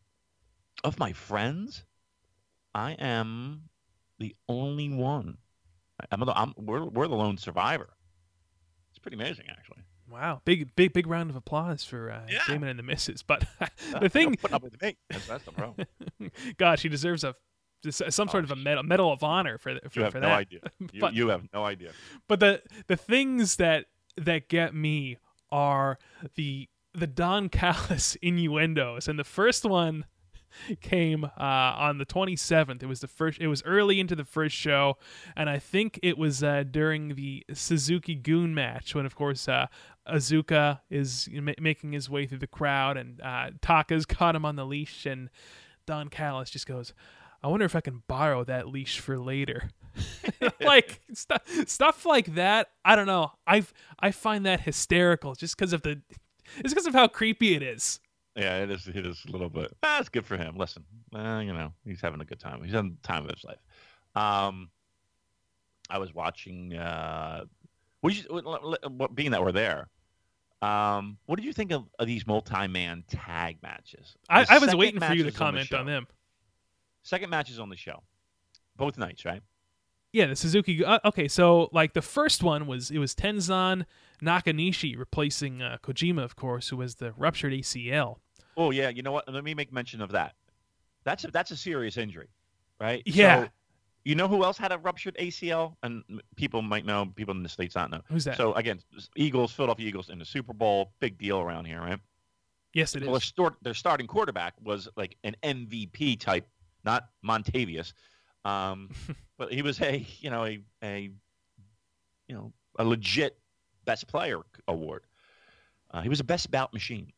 of my friends, I am the only one. I'm. The, I'm we're we're the lone survivor. It's pretty amazing, actually. Wow, big, big, big round of applause for uh, Yeah. Damon and the missus. But Uh, the thing, don't put up with me. That's, that's the problem. God, she deserves a just some sort Oh, of a medal, medal of honor for for, You have for no that. idea. You, But- you have no idea. But the the things that that get me are the the Don Callis innuendos, and the first one came uh, on the twenty-seventh. It was the first. It was early into the first show, and I think it was uh, during the Suzuki Goon match when, of course, uh, Azuka is ma- making his way through the crowd, and uh, Taka's caught him on the leash, and Don Callis just goes, "I wonder if I can borrow that leash for later." Like stuff, stuff like that. I don't know. I I find that hysterical just because of the. It's because of how creepy it is. Yeah, it is. It is a little bit. That's good for him. Listen, uh, you know, he's having a good time. He's having the time of his life. Um, I was watching. Uh, what did you, being that we're there, um, what did you think of, of these multi-man tag matches? I, The I was second waiting for you to matches on the comment on show. them. Second matches on the show, both nights, right? Yeah, the Suzuki. Uh, okay, so like the first one was it was Tenzan Nakanishi replacing uh, Kojima, of course, who was the ruptured A C L. Oh yeah, you know what? Let me make mention of that. That's a, that's a serious injury, right? Yeah. So, you know who else had a ruptured A C L? And people might know. People in the States not know. Who's that? So again, Eagles, Philadelphia Eagles in the Super Bowl, big deal around here, right? Yes, it Well, their, is. start, their starting quarterback was like an M V P type, not Montavious, um, but he was a you know a a you know a legit best player award. Uh, he was a best bout machine.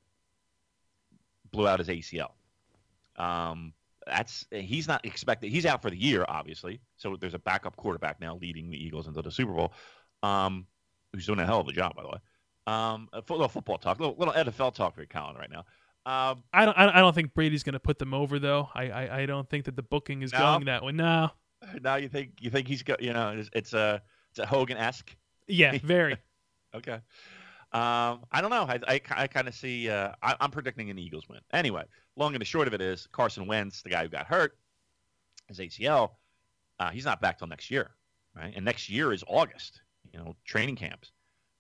Blew out his A C L. Um, that's he's not expected. He's out for the year, obviously. So there's a backup quarterback now leading the Eagles into the Super Bowl, um, who's doing a hell of a job, by the way. Um, a little football talk, little, little N F L talk for Colin right now. Um, I don't. I don't think Brady's going to put them over, though. I, I. I don't think that the booking is No? going that way. No. now you think you think he's got you know it's, it's a it's a Hogan-esque. Yeah, very. Okay. Um, I don't know. I I, I kind of see. Uh, I, I'm predicting an Eagles win. Anyway, long and the short of it is Carson Wentz, the guy who got hurt, his A C L. Uh, he's not back till next year, right? And next year is August. You know, training camps.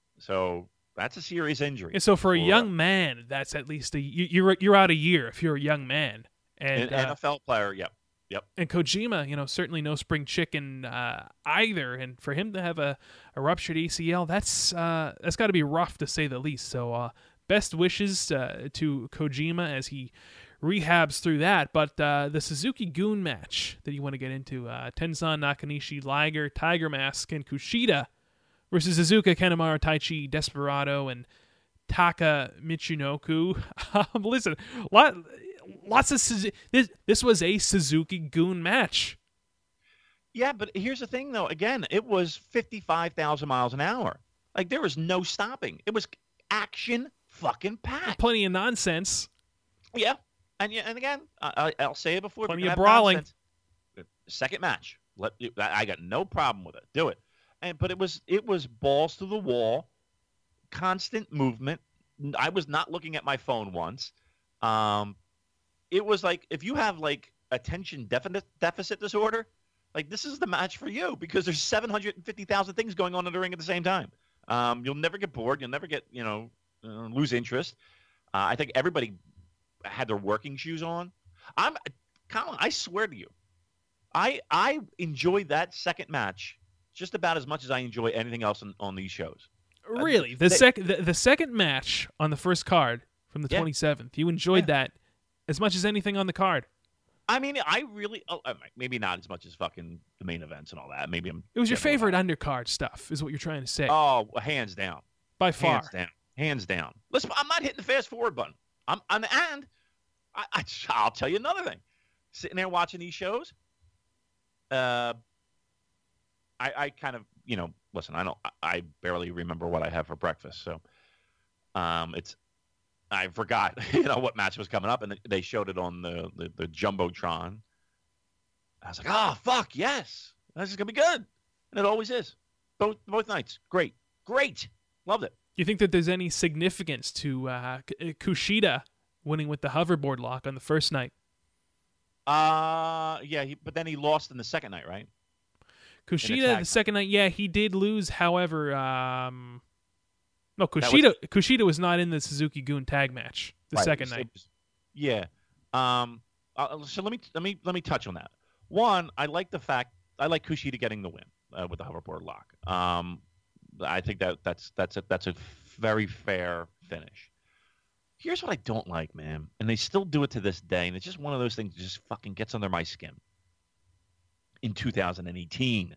So that's a serious injury. And so for a for- young man, that's at least a you- you're you're out a year if you're a young man. And An uh, N F L player. Yep. Yep. and Kojima, you know, certainly no spring chicken uh, either. And for him to have a, a ruptured A C L, that's uh, that's got to be rough to say the least. So uh, best wishes uh, to Kojima as he rehabs through that. But uh, the Suzuki Goon match that you want to get into, uh, Tenzan Nakanishi, Liger, Tiger Mask, and Kushida versus Azuka, Kanemaru, Taichi, Desperado, and Taka Michinoku. Um, listen, lot, lots of Suzu- this. This was a Suzuki Goon match. Yeah, but here's the thing, though. Again, it was fifty-five thousand miles an hour. Like there was no stopping. It was action fucking packed. Plenty of nonsense. Yeah, and yeah, and again, I, I- I'll say it before. if Plenty you're of gonna have brawling. nonsense, second match. Let I I got no problem with it. Do it. And but it was it was balls to the wall, constant movement. I was not looking at my phone once. Um, it was like if you have like attention deficit deficit disorder, like this is the match for you because there's seven hundred fifty thousand things going on in the ring at the same time. Um, you'll never get bored. You'll never get you know uh, lose interest. Uh, I think everybody had their working shoes on. I'm Colin. I swear to you, I I enjoyed that second match just about as much as I enjoy anything else on, on these shows. Really, the they- second the, the second match on the first card from the Yeah. twenty-seventh, you enjoyed Yeah. that as much as anything on the card. I mean, I really oh, I mean, maybe not as much as fucking the main events and all that. Maybe I'm. It was your getting a favorite lot. undercard stuff, is what you're trying to say, Oh, hands down, by far. hands down, hands down. Listen, I'm not hitting the fast forward button. I'm, I'm and I, I I'll tell you another thing. Sitting there watching these shows, uh, I I kind of you know listen. I don't. I- I barely remember what I have for breakfast, so um, it's. I forgot, you know, what match was coming up, and they showed it on the, the, the Jumbotron. I was like, oh, fuck, yes. This is going to be good. And it always is. Both both nights. Great. Great. Loved it. Do you think that there's any significance to uh, K- Kushida winning with the hoverboard lock on the first night? Uh, yeah, he, but then he lost in the second night, right? Kushida, tag the second night, yeah, he did lose. However, um, no, was- Kushida Kushida was not in the Suzuki Goon tag match the Right, second it was- night. it was- yeah. Um, uh, so let me let me let me touch on that. One, I like the fact I like Kushida getting the win uh, with the hoverboard lock. Um, I think that that's that's a, that's a very fair finish. Here's what I don't like, man, and they still do it to this day, and it's just one of those things that just fucking gets under my skin. In two thousand eighteen,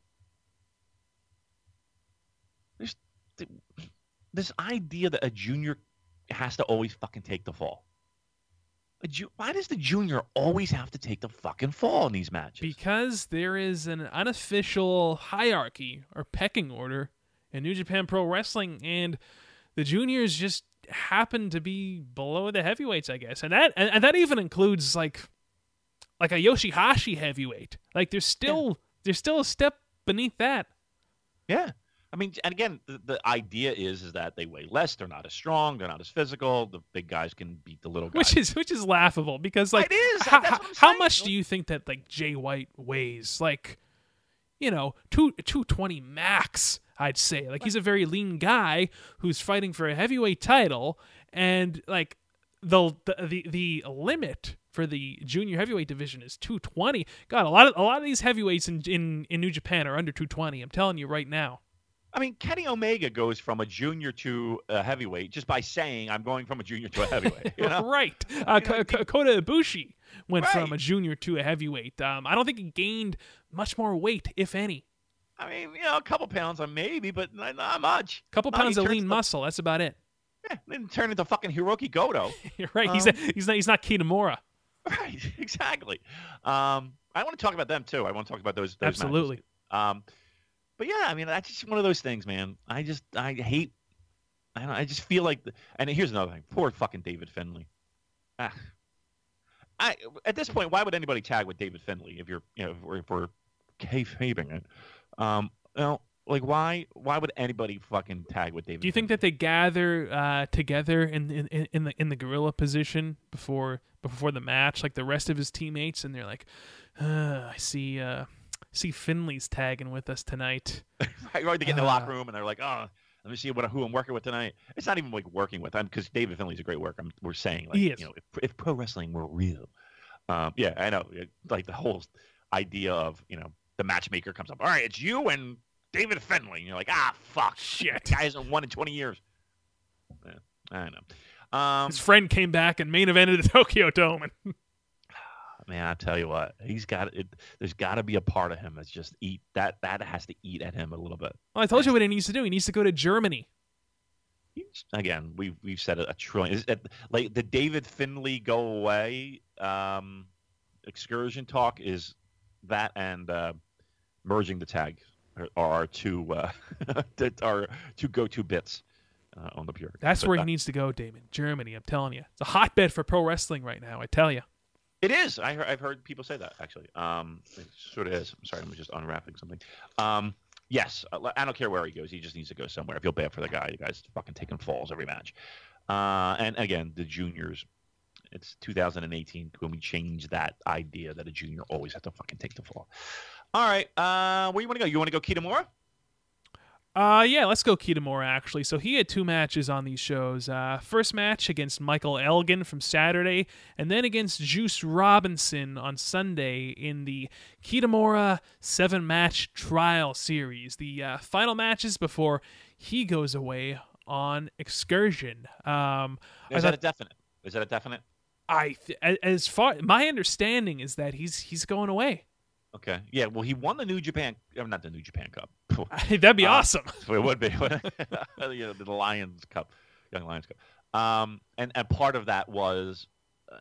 there's this idea that a junior has to always fucking take the fall. A ju- Why does the junior always have to take the fucking fall in these matches? Because there is an unofficial hierarchy or pecking order in New Japan Pro Wrestling, and the juniors just happen to be below the heavyweights, I guess, and that and, and that even includes like like a Yoshihashi heavyweight. Like there's still yeah. there's still a step beneath that. Yeah, I mean, and again, the, the idea is is that they weigh less, they're not as strong, they're not as physical. The big guys can beat the little guys, which is which is laughable because like it is. How, That's what I'm how saying. much do you think that like Jay White weighs? Like, you know, two two twenty max. I'd say like he's a very lean guy who's fighting for a heavyweight title, and like the the the limit for the junior heavyweight division is two twenty. God, a lot of a lot of these heavyweights in in, in New Japan are under two twenty. I'm telling you right now. I mean, Kenny Omega goes from a junior to a heavyweight just by saying, "I'm going from a junior to a heavyweight." You know? Right. Uh, you know, K- K- Kota Ibushi went right. from a junior to a heavyweight. Um, I don't think he gained much more weight, if any. I mean, you know, a couple pounds on maybe, but not, not much. A couple Not pounds of turns lean to- muscle. That's about it. Yeah, didn't turn into fucking Hiroki Goto. You're right. Um, he's a, he's not he's not Kitamura. Right, exactly. Um, I want to talk about them too. I want to talk about those. those Absolutely. matches. Um, but yeah, I mean, that's just one of those things, man. I just, I hate. I don't. I just feel like. The, and here's another thing. Poor fucking David Finlay. Ah. I at this point, why would anybody tag with David Finlay if you're, you know, if we're, if we're kayfabing it? Um, you know, like why? Why would anybody fucking tag with David? Do you think Finlay? that they gather uh, together in, in in the in the gorilla position before before the match, like the rest of his teammates, and they're like, uh, "I see, uh, see Finley's tagging with us tonight." Right, or they get in the Uh, locker room and they're like, "Oh, let me see what who I'm working with tonight." It's not even like working with, because David Finlay's a great worker. I'm, we're saying like, He is. you know, if, if pro wrestling were real, um, yeah, I know, like the whole idea of, you know, the matchmaker comes up. All right, it's you and David Finlay. And you're like, ah, fuck, Shit. Guy hasn't won in twenty years. Yeah, I know. Um, His friend came back and main evented the Tokyo Dome. And man, I tell you what, he's got it. There's got to be a part of him that's just eat that. That has to eat at him a little bit. well, I told you what he needs to do. He needs to go to Germany. He's- Again, we've we've said it a trillion. Is it, like the David Finlay go away um, excursion talk is that, and uh, merging the tag are, are our two uh, that are two go-to bits uh, on the pure. That's But where that- he needs to go, Damon. Germany. I'm telling you, it's a hotbed for pro wrestling right now. I tell you. It is. I heard, I've heard people say that, actually. Um, it sort of is. I'm sorry, I'm just unwrapping something. Um, yes, I don't care where he goes. He just needs to go somewhere. I feel bad for the guy. The guy's fucking taking falls every match. Uh, and again, the juniors. It's two thousand eighteen when we change that idea that a junior always has to fucking take the fall. All right. Uh, where you want to go? You want to go Kitamura? Uh, yeah, let's go Kitamura, actually. So he had two matches on these shows. Uh, first match against Michael Elgin from Saturday, and then against Juice Robinson on Sunday in the Kitamura seven-match trial series. The uh, final matches before he goes away on excursion. Um, I Is thought- that a definite? Is that a definite? I th- as far my understanding is that he's he's going away. Okay. Yeah, well, he won the New Japan, uh, not the New Japan Cup. That'd be Uh, awesome. It would be. You know, the Lions Cup, Young Lions Cup. Um, and, and part of that was, uh,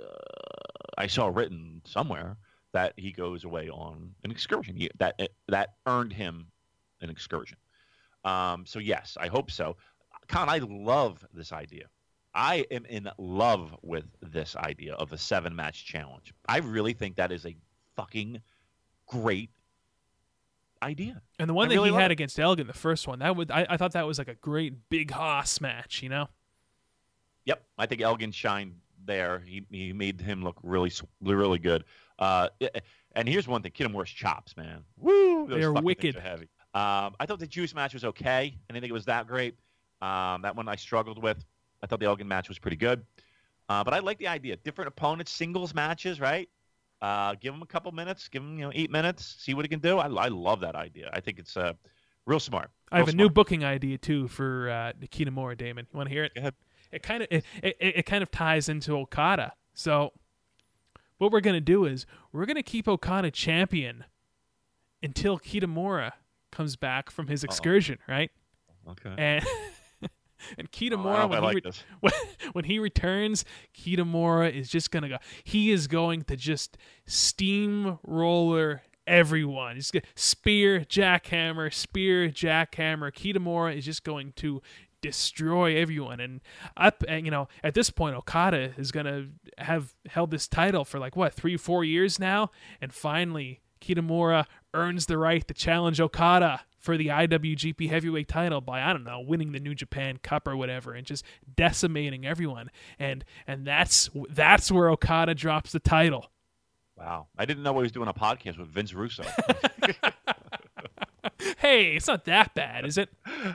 I saw written somewhere that he goes away on an excursion. He, that that earned him an excursion. Um, so, yes, I hope so. Con, I love this idea. I am in love with this idea of a seven-match challenge. I really think that is a fucking great idea. And the one I that really he love had it. against Elgin, the first one, that would I, I thought that was like a great big hoss match, you know? Yep, I think Elgin shined there. He he made him look really s- really good. Uh, and here's one thing: Kitamura's chops, man. Woo, those They're fucking things wicked. are heavy. Um, I thought the Juice match was okay. I didn't think it was that great. Um, that one I struggled with. I thought the Elgin match was pretty good. Uh, but I like the idea. Different opponents, singles matches, right? Uh, give him a couple minutes. Give him, you know, eight minutes. See what he can do. I, I love that idea. I think it's uh, real smart. I have real a new smart. booking idea too for uh, Kitamura, Damon. You want to hear it? Go ahead. It kind of it, it, it kind of ties into Okada. So what we're gonna do is we're gonna keep Okada champion until Kitamura comes back from his excursion, Uh-oh. right? Okay. And and Kitamura, oh, when, I he like re- this. when when he returns, Kitamura is just gonna go. He is going to just steamroller everyone. He's gonna spear, jackhammer, spear, jackhammer. Kitamura is just going to destroy everyone. And up, and you know, at this point, Okada is gonna have held this title for like what three, four years now, and finally, Kitamura earns the right to challenge Okada for the I W G P Heavyweight title by, I don't know, winning the New Japan Cup or whatever, and just decimating everyone. And and that's that's where Okada drops the title. Wow. I didn't know he was doing a podcast with Vince Russo. Hey, it's not that bad, is it?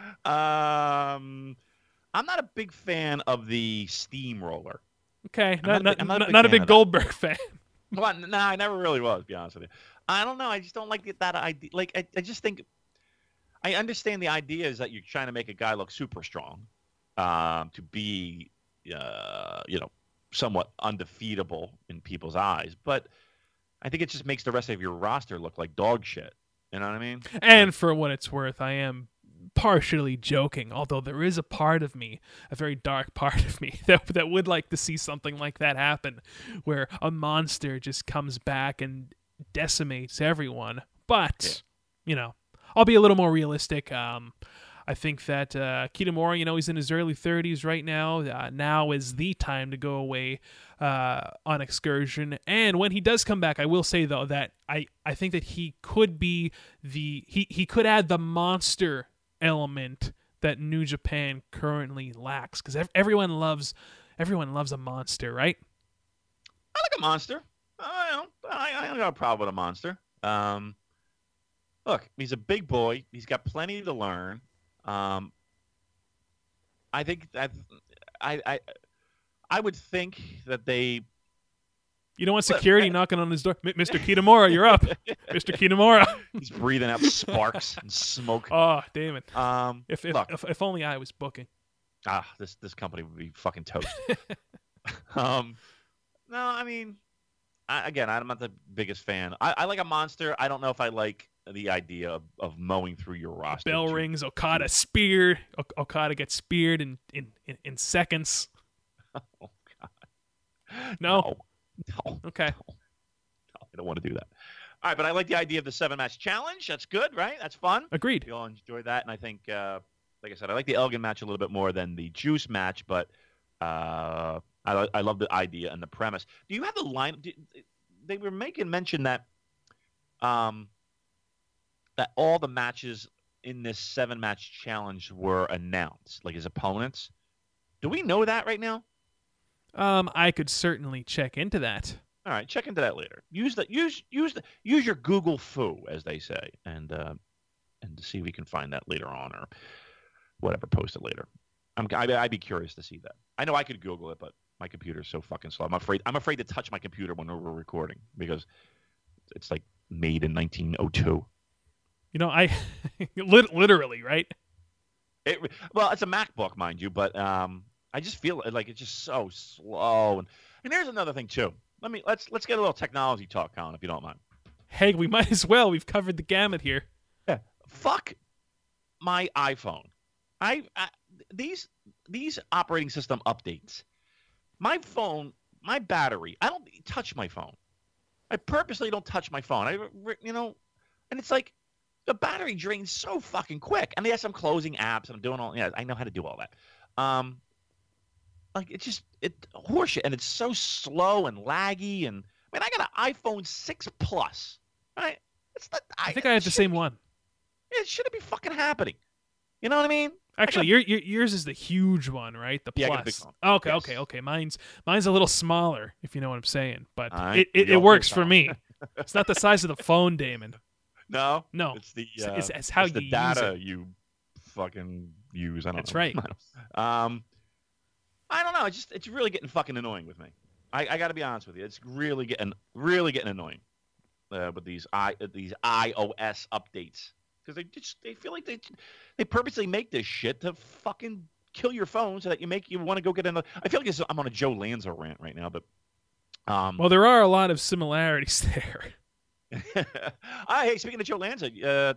Um, I'm not a big fan of the steamroller. Okay, I'm not, not a not, big- I'm not a big not a fan big of that. Goldberg fan. Well, no, I never really was, to be honest with you. I don't know. I just don't like the- that idea. Like, I, I just think I understand the idea is that you're trying to make a guy look super strong, um, to be, uh, you know, somewhat undefeatable in people's eyes. But I think it just makes the rest of your roster look like dog shit. You know what I mean? And for what it's worth, I am partially joking, although there is a part of me, a very dark part of me, that that would like to see something like that happen, where a monster just comes back and decimates everyone. But, yeah. you know, I'll be a little more realistic. Um, I think that uh, Kitamura, you know, he's in his early thirties right now. Uh, now is the time to go away uh, on excursion. And when he does come back, I will say, though, that I, I think that he could be the... He, he could add the monster element that New Japan currently lacks. Because ev- everyone loves everyone loves a monster, right? I like a monster. I don't, I, I don't got a problem with a monster. Um, look, he's a big boy. He's got plenty to learn. Um, I think that I, I I would think that they. You don't want security knocking on his door. M- Mister Kitamura, you're up. Mister Kitamura. He's breathing out sparks and smoke. Oh, damn it. Um, If if, look, if if only I was booking. ah, this this company would be fucking toast. um, no, I mean, I, again, I'm not the biggest fan. I, I like a monster. I don't know if I like the idea of, of mowing through your roster. Bell to- rings, Okada speared. O- Okada gets speared in, in, in, in seconds. Oh, God. No? No. No. Okay. No, I don't want to do that. All right, but I like the idea of the seven-match challenge. That's good, right? That's fun. Agreed. We all enjoy that, and I think, uh, like I said, I like the Elgin match a little bit more than the Juice match, but uh, I, lo- I love the idea and the premise. Do you have the line? Do, they were making mention that um, that all the matches in this seven-match challenge were announced, like his opponents. Do we know that right now? Um, I could certainly check into that. All right, check into that later. Use the use use the use your Google foo, as they say, and uh, and to see if we can find that later on or whatever. Post it later. I'm I'd, I'd be curious to see that. I know I could Google it, but my computer's so fucking slow. I'm afraid I'm afraid to touch my computer when we're recording because it's like made in nineteen oh two. You know, I lit- literally, right? It well, it's a MacBook, mind you, but um, I just feel like it's just so slow. And and here's another thing too. Let me let's let's get a little technology talk, Colin, if you don't mind. Hey, we might as well. We've covered the gamut here. Yeah. Fuck my iPhone. I, I these these operating system updates. My phone, my battery. I don't touch my phone. I purposely don't touch my phone. I you know, and it's like the battery drains so fucking quick. And yes, I'm closing apps and I'm doing all. Yeah, I know how to do all that. Um, like it's just it horseshit, and it's so slow and laggy. And I mean, I got an iPhone six Plus. Right? It's not. I think I have the same one. It shouldn't be fucking happening. You know what I mean? Actually, I your, your yours is the huge one, right? The Yeah, I plus. got a big phone. Okay, Yes. okay, okay. Mine's mine's a little smaller, if you know what I'm saying. But All right. it, it, We it all works do for that. me. It's not the size of the phone, Damon. No, No. It's the It's- uh, it's- it's how the you use data it. you fucking use. I don't That's know. right. I don't- um, I don't know. It's just it's really getting fucking annoying with me. I, I got to be honest with you. It's really getting really getting annoying uh, with these i these iOS updates because they just they feel like they they purposely make this shit to fucking kill your phone so that you make you want to go get another. I feel like this, I'm on a Joe Lanza rant right now, but um. Well, there are a lot of similarities there. ah, hey, speaking of Joe Lanza, uh, uh,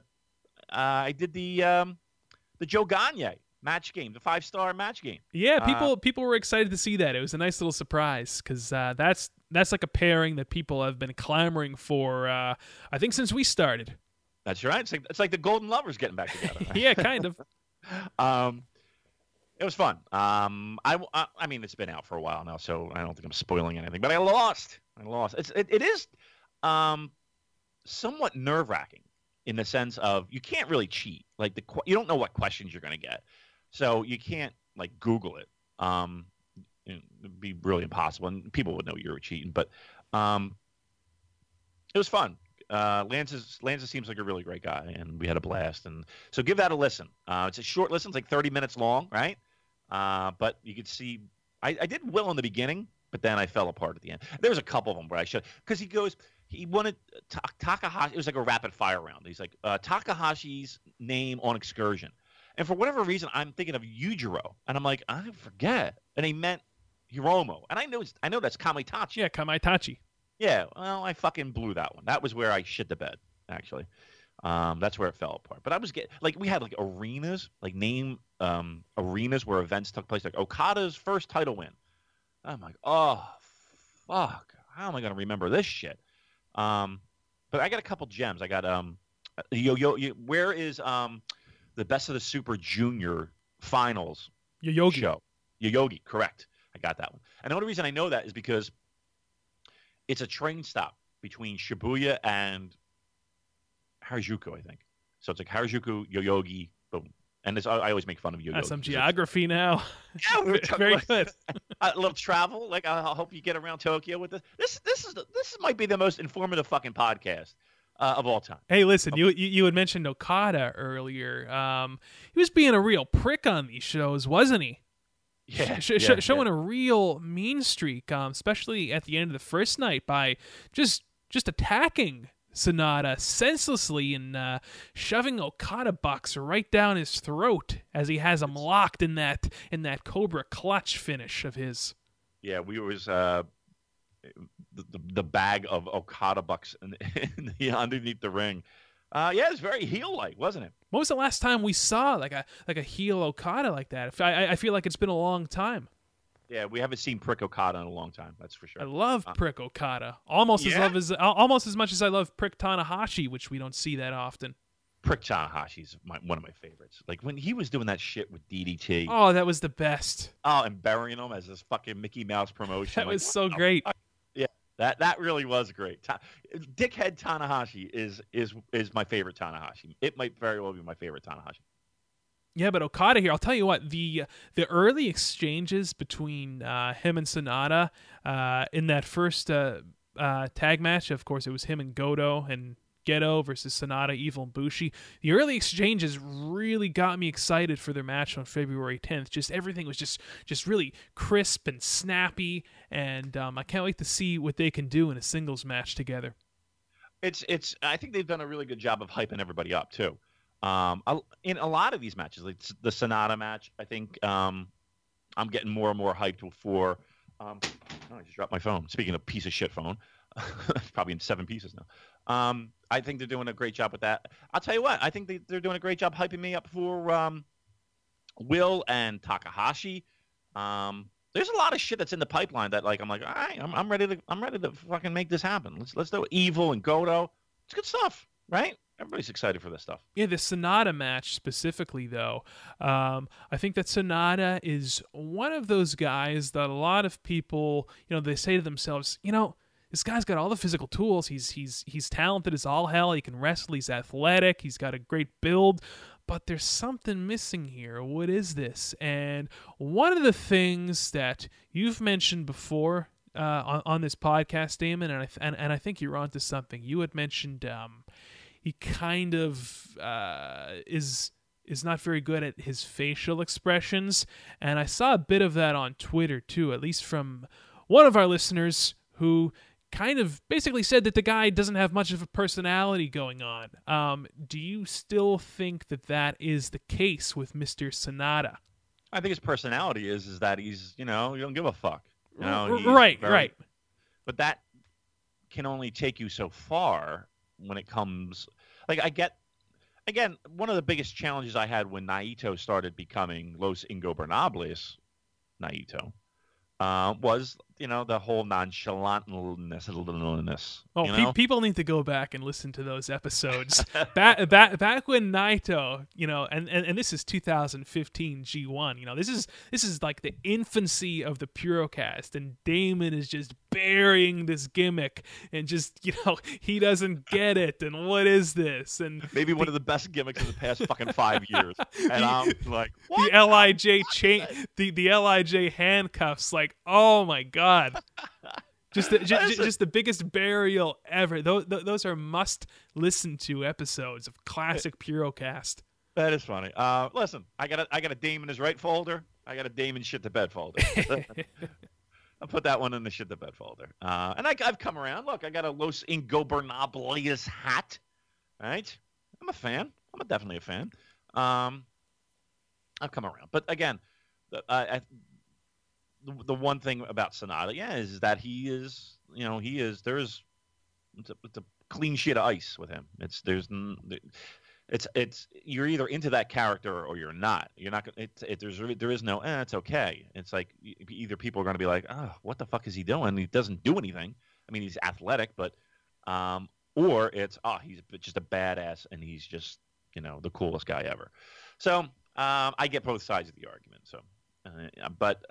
I did the um, the Joe Gagne match game, the five star match game. Yeah, people Uh, people were excited to see that. It was a nice little surprise because uh, that's that's like a pairing that people have been clamoring for. Uh, I think since we started. That's right. It's like it's like the Golden Lovers getting back together. Yeah, kind of. um, it was fun. Um, I, I I mean, it's been out for a while now, so I don't think I'm spoiling anything. But I lost. I lost. It's it, it is um somewhat nerve wracking in the sense of you can't really cheat. Like the you don't know what questions you're going to get. So you can't like Google it. Um, it'd be really impossible, and people would know you were cheating. But um, it was fun. Uh, Lance's Lanza seems like a really great guy, and we had a blast. And so give that a listen. Uh, it's a short listen; it's like thirty minutes long, right? Uh, but you could see I, I did well in the beginning, but then I fell apart at the end. There was a couple of them where I should because he goes. He wanted Ta- Takahashi. It was like a rapid fire round. He's like uh, Takahashi's name on excursion. And for whatever reason, I'm thinking of Yujiro, and I'm like, I forget. And he meant Hiromu, and I know I know that's Kamitachi. Yeah, Kamaitachi. Yeah, well, I fucking blew that one. That was where I shit the bed, actually. Um, that's where it fell apart. But I was getting like we had like arenas, like name um, arenas where events took place, like Okada's first title win. I'm like, oh fuck, how am I gonna remember this shit? Um, but I got a couple gems. I got um, yo yo. yo where is um. the Best of the Super Junior Finals Yoyogi. show. Yoyogi, correct. I got that one. And the only reason I know that is because it's a train stop between Shibuya and Harajuku, I think. So it's like Harajuku, Yoyogi, boom. And this, I, I always make fun of Yoyogi. That's some geography now. Yeah, we were Very talking good. a little travel. Like I, I hope you get around Tokyo with this. This, this is the, this might be the most informative fucking podcast uh, of all time. Hey, listen, you, you you had mentioned Okada earlier. Um, he was being a real prick on these shows, wasn't he? Yeah, sh- yeah, sh- showing yeah. a real mean streak, um, especially at the end of the first night by just just attacking Sonata senselessly and uh, shoving Okada bucks right down his throat as he has him locked in that in that Cobra clutch finish of his. Yeah, we was uh, the, the the bag of Okada bucks in, in the, underneath the ring. Uh, yeah, it was very heel-like, wasn't it? When was the last time we saw like a like a heel Okada like that? I I feel like it's been a long time. Yeah, we haven't seen Prick Okada in a long time. That's for sure. I love Uh, Prick Okada almost as yeah? love as almost as much as I love Prick Tanahashi, which we don't see that often. Prick Tanahashi's my, one of my favorites. Like when he was doing that shit with D D T. Oh, that was the best. Oh, and burying him as this fucking Mickey Mouse promotion. That Like, was so what the great. fuck? Yeah, that that really was great. Ta- Dickhead Tanahashi is is is my favorite Tanahashi. It might very well be my favorite Tanahashi. Yeah, but Okada here, I'll tell you what, the the early exchanges between uh, him and Sonata uh, in that first uh, uh, tag match, of course, it was him and Goto and Geto versus Sonata, Evil, and Bushi. The early exchanges really got me excited for their match on February tenth. Just everything was just just really crisp and snappy, and um, I can't wait to see what they can do in a singles match together. It's it's. I think they've done a really good job of hyping everybody up too. Um, a- in a lot of these matches, like s- the Sonata match, I think um, I'm getting more and more hyped for. Um, oh, I just dropped my phone. Speaking of piece of shit phone, it's probably in seven pieces now. Um, I think they're doing a great job with that. I'll tell you what, I think they, they're doing a great job hyping me up for um, Will and Takahashi. Um, there's a lot of shit that's in the pipeline that, like, I'm like, all right, I'm, I'm ready to, I'm ready to fucking make this happen. Let's let's do it. Evil and Goto. It's good stuff, right? Everybody's excited for this stuff. Yeah, the Sonata match specifically, though, um, I think that Sonata is one of those guys that a lot of people, you know, they say to themselves, you know, this guy's got all the physical tools. He's he's he's talented as all hell. He can wrestle. He's athletic. He's got a great build. But there's something missing here. What is this? And one of the things that you've mentioned before uh, on, on this podcast, Damon, and I th- and, and I think you're onto something. You had mentioned um, he kind of uh, is is not very good at his facial expressions, and I saw a bit of that on Twitter too, at least from one of our listeners who kind of basically said that the guy doesn't have much of a personality going on. Um, do you still think that that is the case with Mister Sanada? I think his personality is is that he's, you know, you don't give a fuck. You know, he's right, very, right. But that can only take you so far when it comes. Like I get, again, one of the biggest challenges I had when Naito started becoming Los Ingobernables, Naito, uh, was, you know, the whole nonchalantness. Oh, you pe- know? people need to go back and listen to those episodes. back, back, back when Naito, you know, and, and, and this is two thousand fifteen G one. You know, this is this is like the infancy of the Purocast, and Damon is just burying this gimmick, and just, you know, he doesn't get it, and what is this? And maybe one of the best gimmicks of the past fucking five years. And I'm like, what? the L I J chain, the the L I J handcuffs, like, oh my god. Just the, just, just the biggest burial ever. Those, those are must-listen-to episodes of classic Purocast. That is funny. Uh, listen, I got a, I got a Damon is right folder. I got a Damon shit to bed folder. I'll put that one in the shit to bed folder. Uh, and I, I've come around. Look, I got a Los Ingobernables hat. All right? I'm a fan. I'm a, definitely a fan. Um, I've come around. But again, the, I, I The, the one thing about Sanada, yeah, is that he is, you know, he is, there's, it's a, it's a clean sheet of ice with him. It's, there's, it's, it's, you're either into that character or you're not. You're not, it's, it, there's, there is no, eh, it's okay. It's like, either people are going to be like, oh, what the fuck is he doing? He doesn't do anything. I mean, he's athletic, but, um, or it's, oh, he's just a badass and he's just, you know, the coolest guy ever. So, um, I get both sides of the argument. So, uh, but,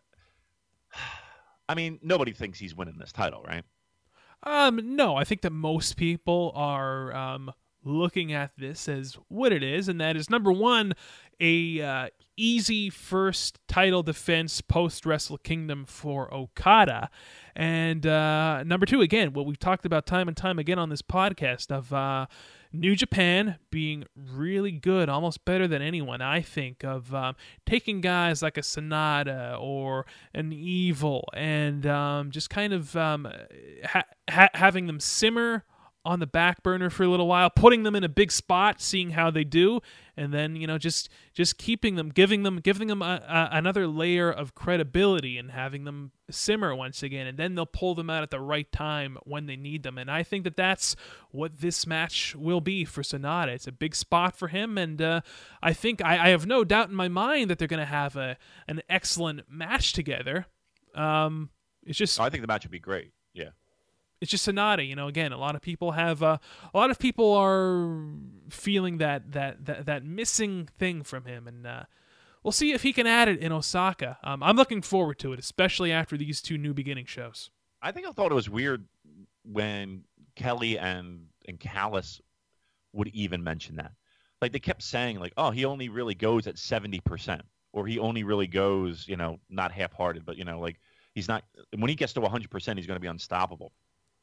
I mean, nobody thinks he's winning this title, right? Um, no, I think that most people are um, looking at this as what it is, and that is, number one, a uh, easy first title defense post Wrestle Kingdom for Okada, and uh, number two, again, what we've talked about time and time again on this podcast of uh, New Japan being really good, almost better than anyone, I think, of um, taking guys like a Sanada or an Evil and um, just kind of um, ha- ha- having them simmer on the back burner for a little while, putting them in a big spot, seeing how they do, and then, you know, just just keeping them, giving them giving them a, a, another layer of credibility and having them simmer once again, and then they'll pull them out at the right time when they need them. And I think that that's what this match will be for Sanada. It's a big spot for him, and uh, I think I, I have no doubt in my mind that they're going to have a an excellent match together. Um, it's just Oh, I think the match would be great. Yeah. It's just Sanada, you know. Again, a lot of people have, uh, a lot of people are feeling that that that, that missing thing from him, and uh, we'll see if he can add it in Osaka. Um, I'm looking forward to it, especially after these two New Beginning shows. I think I thought it was weird when Kelly and and Callis would even mention that. Like, they kept saying, like, oh, he only really goes at seventy percent, or he only really goes, you know, not half-hearted, but, you know, like, he's not, when he gets to one hundred percent, he's going to be unstoppable.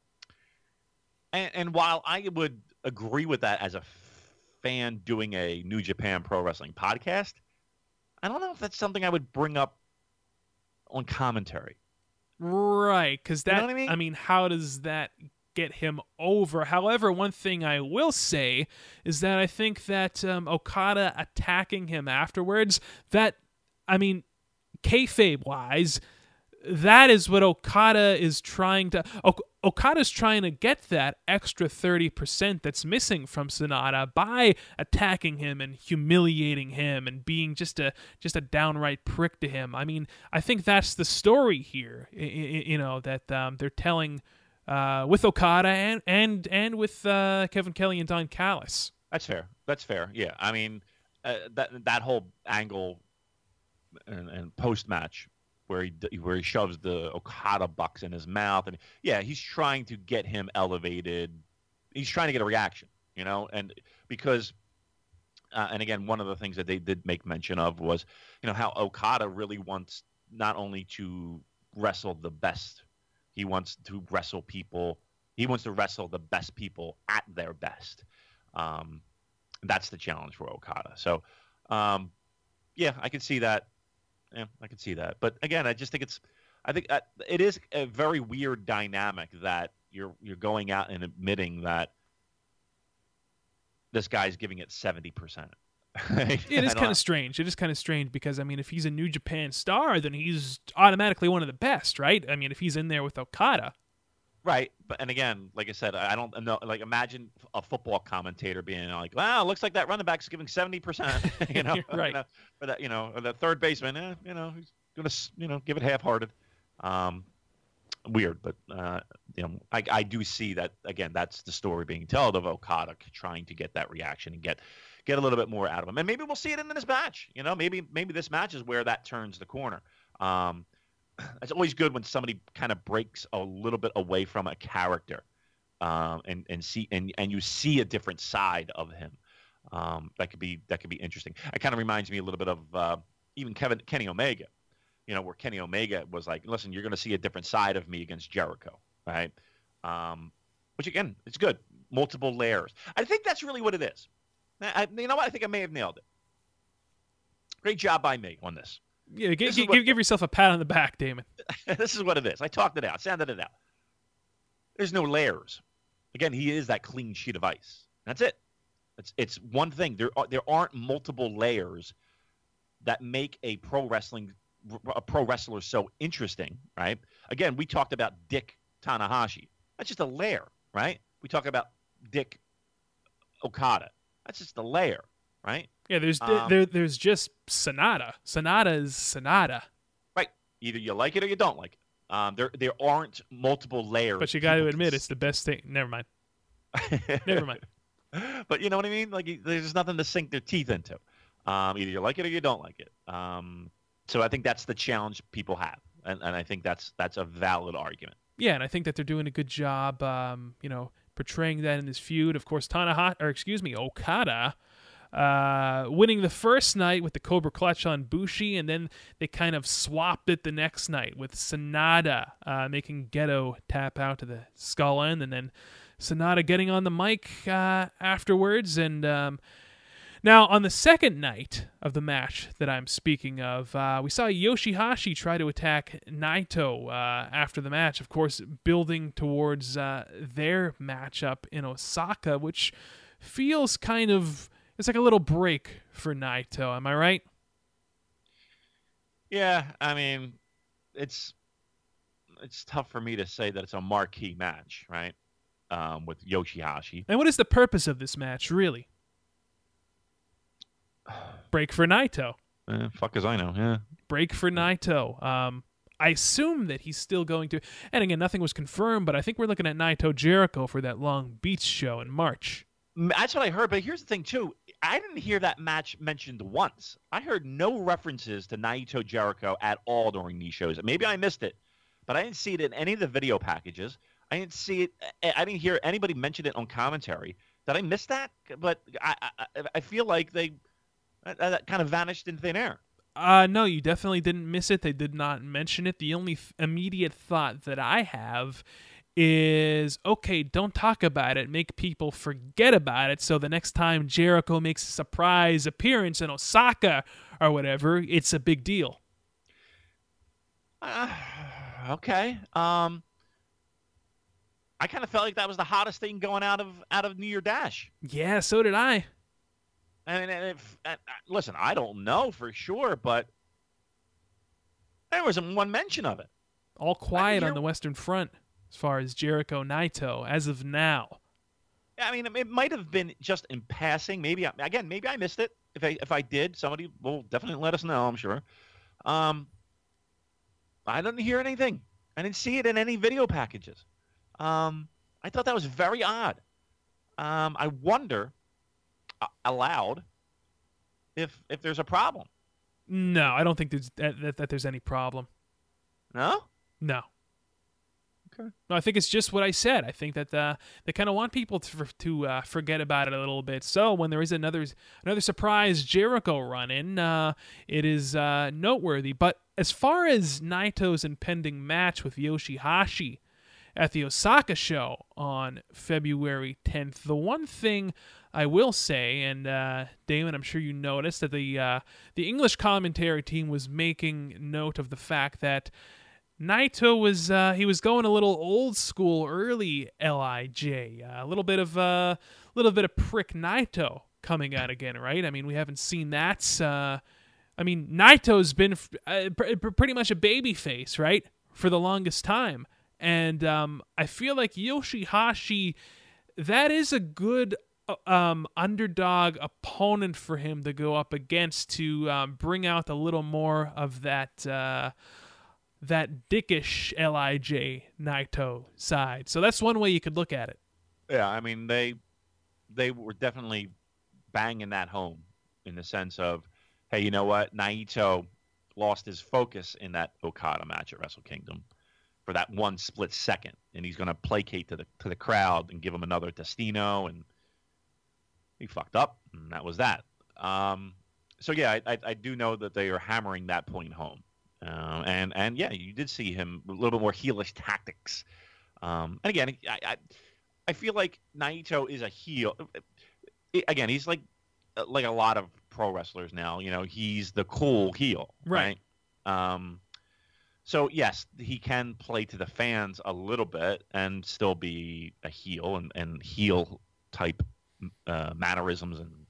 And, and while I would agree with that as a fan doing a New Japan Pro Wrestling podcast, I don't know if that's something I would bring up on commentary. Right, because that, You know what I mean? I mean, how does that get him over? However, one thing I will say is that I think that um, Okada attacking him afterwards, that, I mean, kayfabe-wise, that is what Okada is trying to... Ok- Okada's trying to get that extra thirty percent that's missing from Sanada by attacking him and humiliating him and being just a just a downright prick to him. I mean, I think that's the story here, you know, that um, they're telling uh, with Okada and and, and with uh, Kevin Kelly and Don Callis. That's fair. That's fair. Yeah. I mean, uh, that that whole angle and, and post-match where he where he shoves the Okada bucks in his mouth, and yeah, he's trying to get him elevated. He's trying to get a reaction, you know, and because, uh, and again, one of the things that they did make mention of was, you know, how Okada really wants not only to wrestle the best, he wants to wrestle people. He wants to wrestle the best people at their best. Um, that's the challenge for Okada. So, um, yeah, I can see that. Yeah, I can see that. But again, I just think it's I think uh, it is a very weird dynamic that you're you're going out and admitting that this guy's giving it seventy percent. It is kind of strange. It is kind of strange because, I mean, if he's a New Japan star, then he's automatically one of the best, right? I mean, if he's in there with Okada. Right. But, and again, like I said, I don't know. Like, imagine a football commentator being like, wow, looks like that running back's giving seventy percent, you know, right. Or that, you know, or the third baseman, eh, you know, he's going to, you know, give it half-hearted. Um, weird, but, uh, you know, I, I do see that, again, that's the story being told of Okada trying to get that reaction and get get a little bit more out of him. And maybe we'll see it in this match. You know, maybe maybe this match is where that turns the corner. Um, it's always good when somebody kind of breaks a little bit away from a character, um, and and see and, and you see a different side of him. Um, that could be that could be interesting. It kind of reminds me a little bit of uh, even Kevin Kenny Omega. You know, where Kenny Omega was like, listen, you're going to see a different side of me against Jericho, right? Um, which, again, it's good. Multiple layers. I think that's really what it is. I, you know what? I think I may have nailed it. Great job by me on this. Yeah, give, this give, what, give yourself a pat on the back, Damon. This is what it is. I talked it out, sounded it out. There's no layers. Again, he is that clean sheet of ice. That's it. It's it's one thing. There are, there aren't multiple layers that make a pro wrestling a pro wrestler so interesting, right? Again, we talked about Dick Tanahashi. That's just a layer, right? We talk about Dick Okada. That's just a layer, right? Yeah, there's um, there there's just Sonata. Sonata is Sonata. Right. Either you like it or you don't like it. Um, there there aren't multiple layers. But you got to admit, it's the best thing. Never mind. Never mind. But you know what I mean? Like, there's nothing to sink their teeth into. Um, either you like it or you don't like it. Um, so I think that's the challenge people have, and, and I think that's that's a valid argument. Yeah, and I think that they're doing a good job, um, you know, portraying that in this feud. Of course, Tanahashi, or excuse me, Okada, uh, winning the first night with the Cobra Clutch on Bushi, and then they kind of swapped it the next night with Sonata uh, making Gedo tap out to the skull end, and then Sonata getting on the mic uh, afterwards. And um, now on the second night of the match that I'm speaking of, uh, we saw Yoshihashi try to attack Naito uh, after the match, of course, building towards uh, their matchup in Osaka, which feels kind of, it's like a little break for Naito. Am I right? Yeah, I mean, it's it's tough for me to say that it's a marquee match, right? Um, with Yoshihashi. And what is the purpose of this match, really? Break for Naito. Eh, fuck as I know, yeah. Break for Naito. Um, I assume that he's still going to... And again, nothing was confirmed, but I think we're looking at Naito Jericho for that Long Beach show in March. That's what I heard, but here's the thing, too. I didn't hear that match mentioned once. I heard no references to Naito Jericho at all during these shows. Maybe I missed it, but I didn't see it in any of the video packages. I didn't see it. I didn't hear anybody mention it on commentary. Did I miss that? But I, I, I feel like they... that kind of vanished in thin air. Uh, no, you definitely didn't miss it. They did not mention it. The only th- immediate thought that I have is, okay, don't talk about it. Make people forget about it, so the next time Jericho makes a surprise appearance in Osaka or whatever, it's a big deal. Uh, okay. Um, I kind of felt like that was the hottest thing going out of out of New Year Dash. Yeah, so did I. I mean, if, uh, listen, I don't know for sure, but there wasn't one mention of it. All quiet hear... on the Western Front as far as Jericho Naito as of now. Yeah, I mean, it, it might have been just in passing. Maybe I, again, maybe I missed it. If I if I did, somebody will definitely let us know. I'm sure. Um, I didn't hear anything. I didn't see it in any video packages. Um, I thought that was very odd. Um, I wonder. Allowed if if there's a problem. No, I don't think there's that, that, that there's any problem. No? No. Okay. No, I think it's just what I said. I think that uh, they kind of want people to to uh, forget about it a little bit. So when there is another another surprise Jericho run-in, uh, it is uh, noteworthy. But as far as Naito's impending match with Yoshihashi at the Osaka show on February tenth, the one thing I will say, and uh, Damon, I'm sure you noticed that the uh, the English commentary team was making note of the fact that Naito was uh, he was going a little old school early L I J, uh, a little bit of a uh, little bit of prick Naito coming out again, right? I mean, we haven't seen that. Uh, I mean, Naito's been uh, pr- pretty much a baby face, right, for the longest time, and um, I feel like Yoshihashi, that is a good um, underdog opponent for him to go up against to um, bring out a little more of that. Uh, that dickish L I J Naito side. So that's one way you could look at it. Yeah, I mean, they they were definitely banging that home in the sense of, hey, you know what? Naito lost his focus in that Okada match at Wrestle Kingdom for that one split second, and he's going to placate to the to the crowd and give him another Destino, and he fucked up, and that was that. Um, so, yeah, I, I, I do know that they are hammering that point home. Uh, and and yeah, you did see him a little bit more heelish tactics. Um, and again, I, I I feel like Naito is a heel. Again, he's like like a lot of pro wrestlers now. You know, he's the cool heel, right? right? Um, so yes, he can play to the fans a little bit and still be a heel and, and heel type uh, mannerisms and.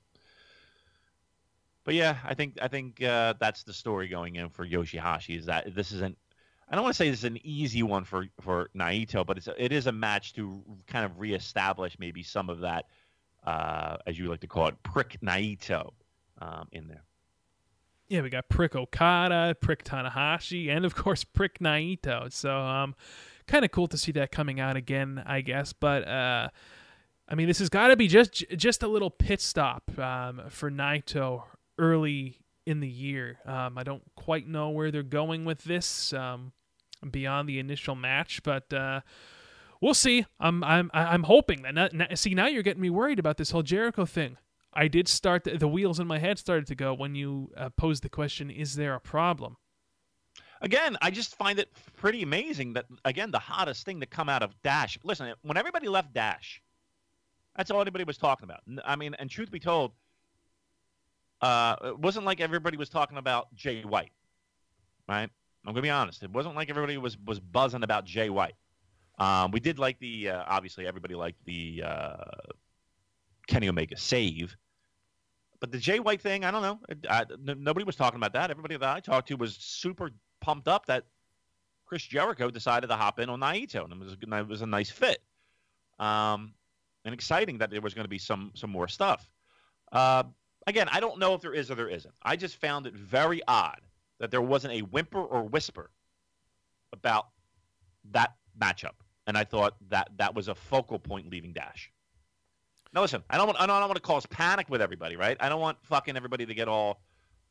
But yeah, I think I think uh, that's the story going in for Yoshihashi is that this isn't. I don't want to say this is an easy one for, for Naito, but it's a, it is a match to kind of reestablish maybe some of that, uh, as you like to call it, prick Naito um, in there. Yeah, we got prick Okada, prick Tanahashi, and of course prick Naito. So um, kind of cool to see that coming out again, I guess. But uh, I mean, this has got to be just just a little pit stop um, for Naito early in the year. Um, I don't quite know where they're going with this um, beyond the initial match, but uh, we'll see. I'm I'm I'm hoping that. Not, not, see, now you're getting me worried about this whole Jericho thing. I did start the, the wheels in my head started to go when you uh, posed the question: is there a problem? Again, I just find it pretty amazing that again the hottest thing to come out of Dash. Listen, when everybody left Dash, that's all anybody was talking about. I mean, and truth be told. Uh, it wasn't like everybody was talking about Jay White, right? I'm gonna be honest. It wasn't like everybody was, was buzzing about Jay White. Um, we did like the uh, obviously everybody liked the uh, Kenny Omega save, but the Jay White thing, I don't know. I, n- nobody was talking about that. Everybody that I talked to was super pumped up that Chris Jericho decided to hop in on Naito, and it was a, it was a nice fit, um, and exciting that there was going to be some some more stuff. Uh, Again, I don't know if there is or there isn't. I just found it very odd that there wasn't a whimper or whisper about that matchup, and I thought that that was a focal point leaving Dash. Now, listen, I don't want I don't, I don't want to cause panic with everybody, right? I don't want fucking everybody to get all,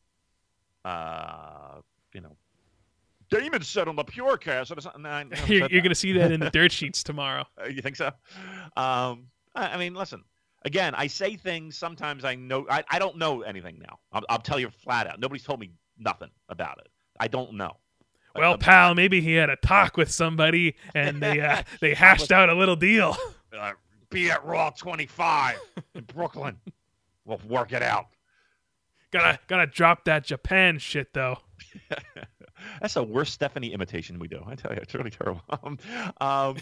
uh, you know, Damon said on the Purecast or something. I, you're you're going to see that in the dirt sheets tomorrow. You think so? Um, I, I mean, listen. Again, I say things. Sometimes I know. I, I don't know anything now. I'll, I'll tell you flat out. Nobody's told me nothing about it. I don't know. Well, uh, pal, maybe he had a talk with somebody and they uh, they hashed out a little deal. Uh, be at Raw twenty-five in Brooklyn. We'll work it out. Gotta gotta drop that Japan shit though. That's the worst Stephanie imitation we do. I tell you, it's really terrible. um, um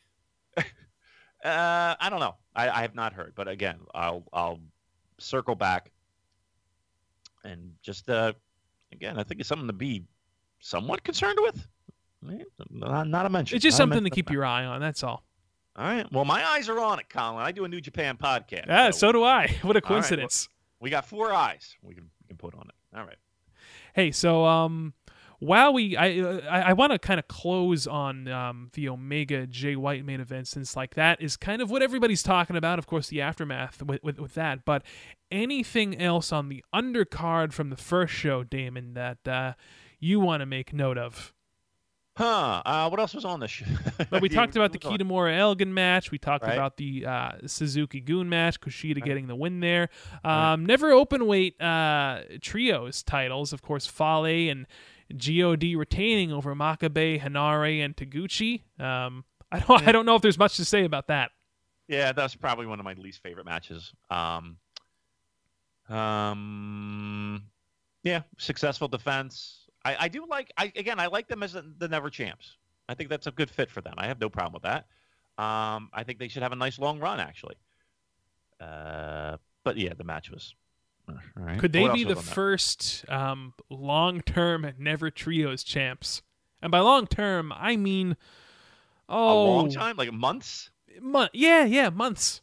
Uh, I don't know. I, I have not heard, but again, I'll I'll circle back and just uh, again, I think it's something to be somewhat concerned with. Not, not a mention. It's just not something to keep your eye on. That's all. All right. Well, my eyes are on it, Colin. I do a New Japan podcast. Yeah, so, so do I. What a coincidence. Right, well, we got four eyes we can we can put on it. All right. Hey, so um. While we, I, I, I want to kind of close on um, the Omega Jay White main event, since like that is kind of what everybody's talking about. Of course, the aftermath with with, with that. But anything else on the undercard from the first show, Damon, that uh, you want to make note of? Huh. Uh, what else was on the show? Well, we talked about the Kitamura Elgin match. We talked right. about the uh, Suzuki Gun match. Kushida right. getting the win there. Um, right. Never open weight uh, trios titles. Of course, Fale and G O D retaining over Makabe, Hanare, and Taguchi. Um, I don't. Yeah. I don't know if there's much to say about that. Yeah, that's probably one of my least favorite matches. Um, um, yeah, successful defense. I, I do like. I again, I like them as the, the never champs. I think that's a good fit for them. I have no problem with that. Um, I think they should have a nice long run, actually. Uh, but yeah, the match was. All right. Could they What be else the was on that? first um, long-term Never Trios champs? And by long-term, I mean A oh, long time, like months. Month, yeah, yeah, months.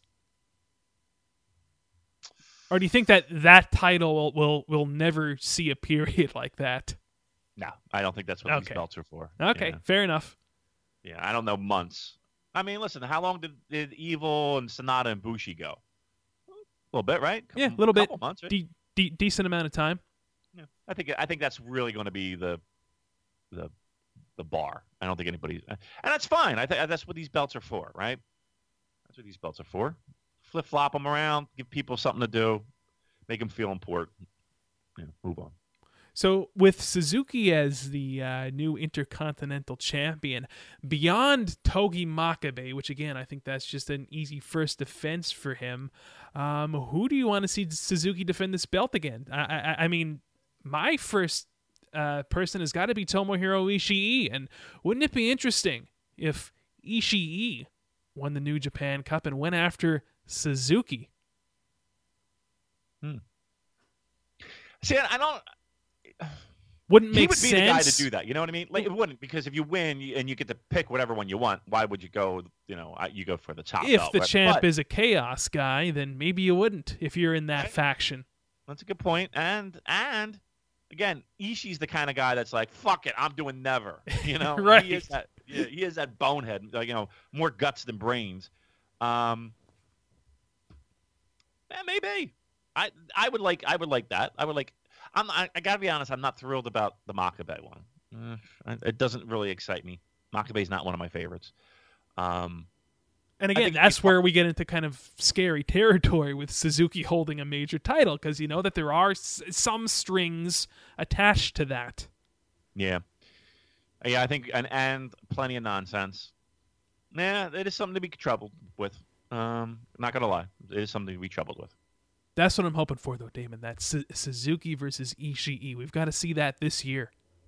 Or do you think that that title will will, will never see a period like that? No, I don't think that's what Okay. these belts are for. Okay, Yeah. fair enough. Yeah, I don't know months. I mean, listen, how long did, did Evil and Sonata and Bushi go? A little bit, right? Yeah, a Couple- little bit. couple months, right? De- de- decent amount of time. Yeah. I think I think that's really going to be the the the bar. I don't think anybody, and that's fine. I think that's what these belts are for, right? That's what these belts are for. Flip flop them around, give people something to do, make them feel important. Yeah, move on. So with Suzuki as the uh, new Intercontinental Champion, beyond Togi Makabe, which again I think that's just an easy first defense for him, um, who do you want to see Suzuki defend this belt again? I, I, I mean, my first uh, person has got to be Tomohiro Ishii, and wouldn't it be interesting if Ishii won the New Japan Cup and went after Suzuki? See, I don't. Wouldn't He make would be sense. the guy to do that. You know what I mean? Like it wouldn't, because if you win you- and you get to pick whatever one you want, why would you go? You know, I- you go for the top. If belt, the right? champ But is a chaos guy, then maybe you wouldn't if you're in that Right. faction. that's a good point. And and again, Ishii's the kind of guy that's like, fuck it, I'm doing never. You know, Right. He is that. Yeah, he is that bonehead. Like, you know, more guts than brains. Um, eh, maybe. I I would like I would like that. I would like. I'm I, I gotta be honest. I'm not thrilled about the Makabe one. Uh, it doesn't really excite me. Makabe's not one of my favorites. Um, And I again, think that's you- where we get into kind of scary territory with Suzuki holding a major title, because you know that there are s- some strings attached to that. yeah, yeah. I think and and plenty of nonsense. Nah, it is something to be troubled with. Um, not gonna lie, it is something to be troubled with. That's what I'm hoping for, though, Damon. That Su- Suzuki versus Ishii. We've got to see that this year.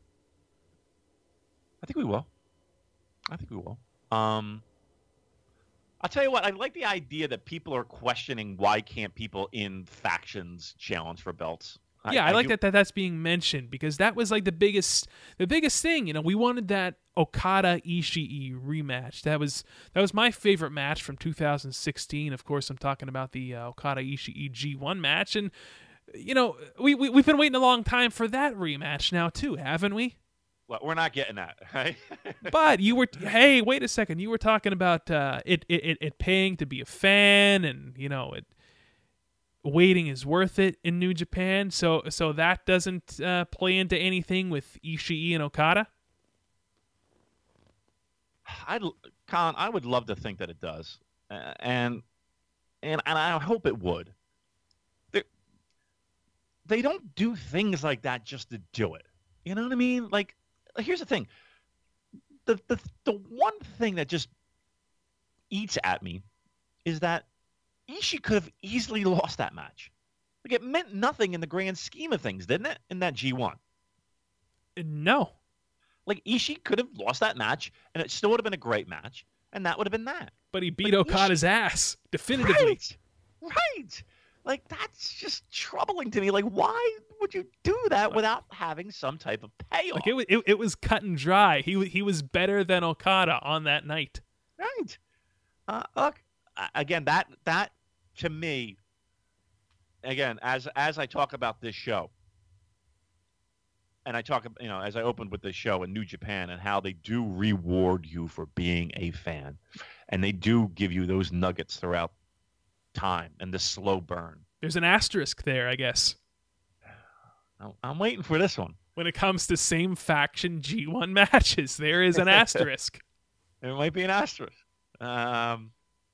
I think we will. I think we will. Um, I'll tell you what. I like the idea that people are questioning why can't people in factions challenge for belts. Yeah, I, like do- that, that that's being mentioned, because that was like the biggest the biggest thing. You know, we wanted that Okada Ishii rematch. That was that was my favorite match from two thousand sixteen. Of course, I'm talking about the uh, Okada Ishii G one match, and you know, we, we we've been waiting a long time for that rematch now too, haven't we? Well, we're not getting that, right? But you were hey, wait a second. You were talking about uh, it, it it it paying to be a fan, and you know it. Waiting is worth it in New Japan, so so that doesn't uh, play into anything with Ishii and Okada. I'd, Colin, I would love to think that it does, uh, and and and I hope it would. They they don't do things like that just to do it. You know what I mean? Like, here's the thing: the the the one thing that just eats at me is that Ishii could have easily lost that match. Like, it meant nothing in the grand scheme of things, didn't it? In that G one. No, Like, Ishii could have lost that match, and it still would have been a great match, and that would have been that. but he beat But Okada's ass definitively. Right. Right. Like, that's just troubling to me. Like, why would you do that without having some type of payoff? Like it was, it, it was cut and dry. He wa- he was better than Okada on that night. Right. Uh, look, uh, again, that that to me, again, as as I talk about this show, and I talk, you know, as I opened with this show in New Japan and how they do reward you for being a fan, and they do give you those nuggets throughout time and the slow burn. There's an asterisk there, I guess, I'm- I'm waiting for this one. when it comes to same faction G one matches. There is an asterisk. There might be an asterisk. Um,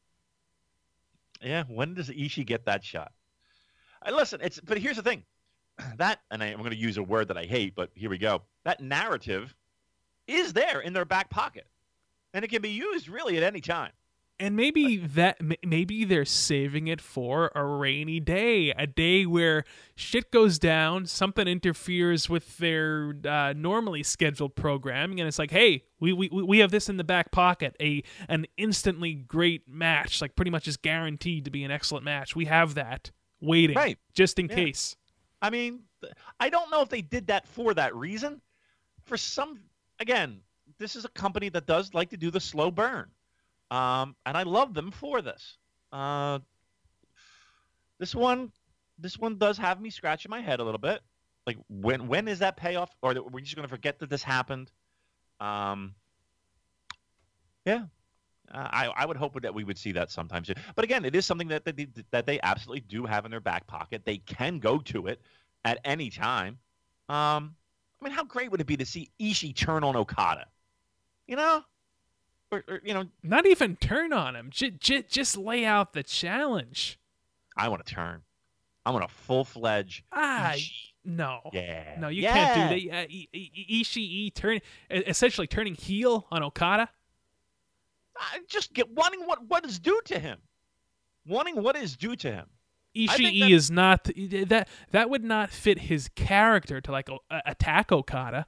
yeah, when does Ishii get that shot? I listen, it's but here's the thing. That, and I, I'm going to use a word that I hate, but here we go. That narrative is there in their back pocket, and it can be used really at any time. And maybe that maybe they're saving it for a rainy day, a day where shit goes down, something interferes with their uh, normally scheduled programming, and it's like, hey, we, we we have this in the back pocket, a an instantly great match, like pretty much is guaranteed to be an excellent match. We have that waiting, Right. just in Yeah. case. I mean, I don't know if they did that for that reason. For some, again, this is a company that does like to do the slow burn. Um, and I love them for this. Uh, this one, this one does have me scratching my head a little bit. Like, when when is that payoff? Or are we just going to forget that this happened? Um, yeah, uh, I I would hope that we would see that sometime soon. But again, it is something that they that they absolutely do have in their back pocket. They can go to it at any time. Um, I mean, how great would it be to see Ishii turn on Okada? You know. Or, or, you know, Not even turn on him. J- j- just lay out the challenge. I want to turn. I want a full fledged. Ah, no. Yeah. No, you yeah. can't do that. Uh, I- I- Ishii turn, essentially turning heel on Okada. I just get wanting what what is due to him. Wanting what is due to him. I think Ishii that- is not that. That would not fit his character to like uh, attack Okada.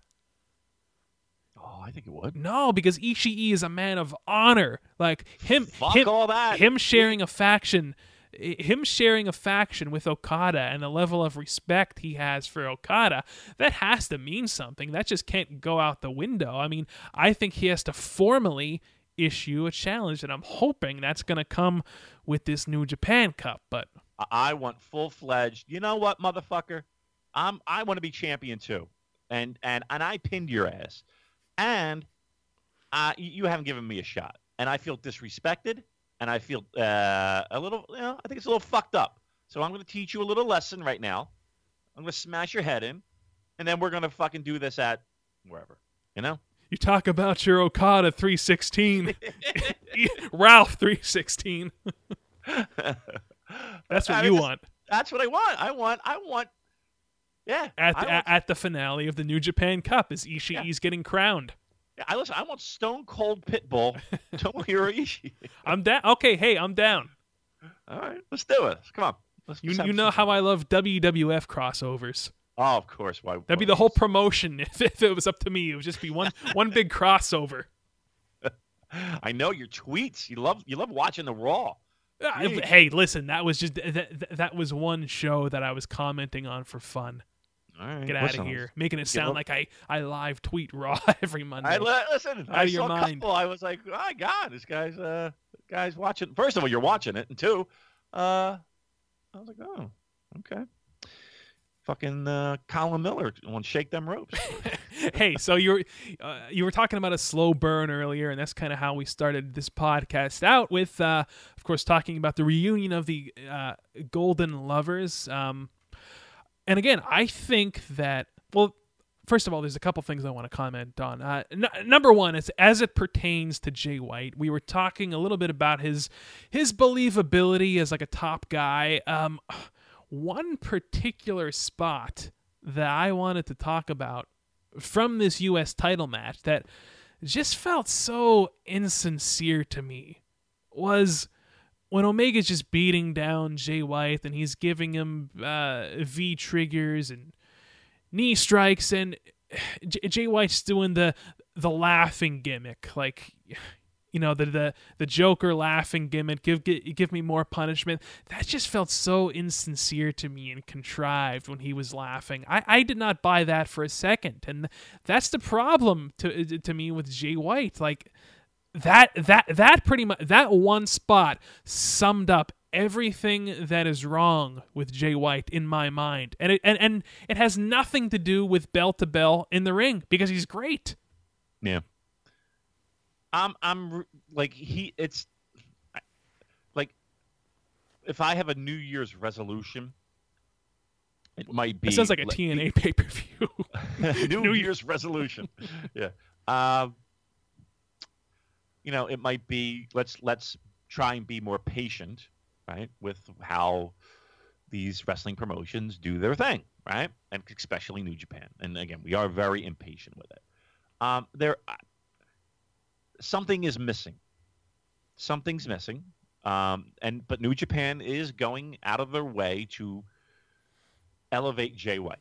Oh, I think it would. No, because Ishii is a man of honor. Like him, Fuck him, all that. him sharing a faction, him sharing a faction with Okada, and the level of respect he has for Okada, that has to mean something. That just can't go out the window. I mean, I think he has to formally issue a challenge, and I'm hoping that's going to come with this New Japan Cup. But I- I want full fledged. You know what, motherfucker? I'm I want to be champion too, and and and I pinned your ass, and uh, you you haven't given me a shot, and I feel disrespected, and I feel uh, a little. You know, I think it's a little fucked up. So I'm going to teach you a little lesson right now. I'm going to smash your head in, and then we're going to fucking do this at wherever. You know. you talk about your Okada three sixteen, Ralph three sixteen. That's what I you mean, want. That's what I want. I want. I want. Yeah. At I the, want, at the finale of the New Japan Cup, as Ishii's getting crowned. I listen. I want Stone Cold Pitbull Tomohiro Ishii. I'm down. Okay, hey, I'm down. All right, let's do it. Come on. Let's You let's have you know some how fun. I love W W F crossovers. Oh, of course. Why? That'd be the whole promotion if, if it was up to me. It would just be one one big crossover. I know your tweets. You love you love watching the Raw. Uh, Yeah. Hey, listen, that was just that, that, that was one show that I was commenting on for fun. All right, Get out listen, of here, making it get sound up. like I, I live tweet Raw every Monday. I li- listen. Out I of your saw a mind. couple. I was like, oh my god, this guy's uh, guy's watching. First of all, you're watching it, and two, uh, I was like, oh, okay. Fucking uh, Colin Miller want to shake them ropes. Hey, so you're uh, you were talking about a slow burn earlier, and that's kind of how we started this podcast out with, uh, of course, talking about the reunion of the uh, Golden Lovers. Um, and again, I think that, well, first of all, there's a couple things I want to comment on. Uh, n- number one is as it pertains to Jay White. We were talking a little bit about his his believability as like a top guy. Um, one particular spot that I wanted to talk about from this U S title match that just felt so insincere to me was when Omega's just beating down Jay White and he's giving him uh, V triggers and knee strikes, and J- Jay White's doing the the laughing gimmick, like, you know, the the the Joker laughing gimmick. Give give, give me more punishment. That just felt so insincere to me and contrived when he was laughing. I, I did not buy that for a second, and that's the problem to to me with Jay White. Like that that that pretty much that one spot summed up everything that is wrong with Jay White in my mind, and it and, and it has nothing to do with bell to bell in the ring because he's great. Yeah. I'm I'm like he it's like if I have a New Year's resolution, it might be It sounds like a let- T N A pay per view. New, New Year's resolution. Yeah. Um you know, it might be let's let's try and be more patient, right, with how these wrestling promotions do their thing, right? And especially New Japan. And again, we are very impatient with it. Um there something is missing. something's missing. Um, and but New Japan is going out of their way to elevate Jay White.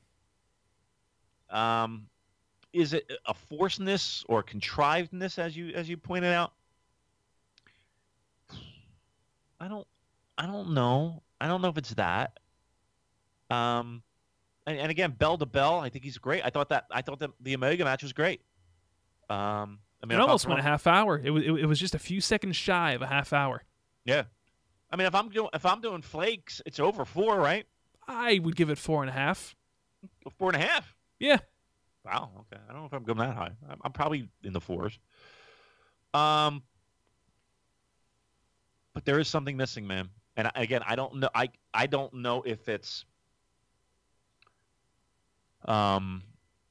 Um, is it a forcedness or contrivedness, as you as you pointed out? I don't, I don't know. I don't know if it's that. Um, and, and again, bell to bell, I think he's great. I thought that I thought that the Omega match was great. Um, I mean, It almost went a half hour. It was it, it was just a few seconds shy of a half hour. Yeah, I mean, if I'm doing if I'm doing flakes, it's over four, right? I would give it four and a half. Four and a half. Yeah. Wow. Okay. I don't know if I'm going that high. I'm, I'm probably in the fours. Um, but there is something missing, man. And I, again, I don't know. I I don't know if it's um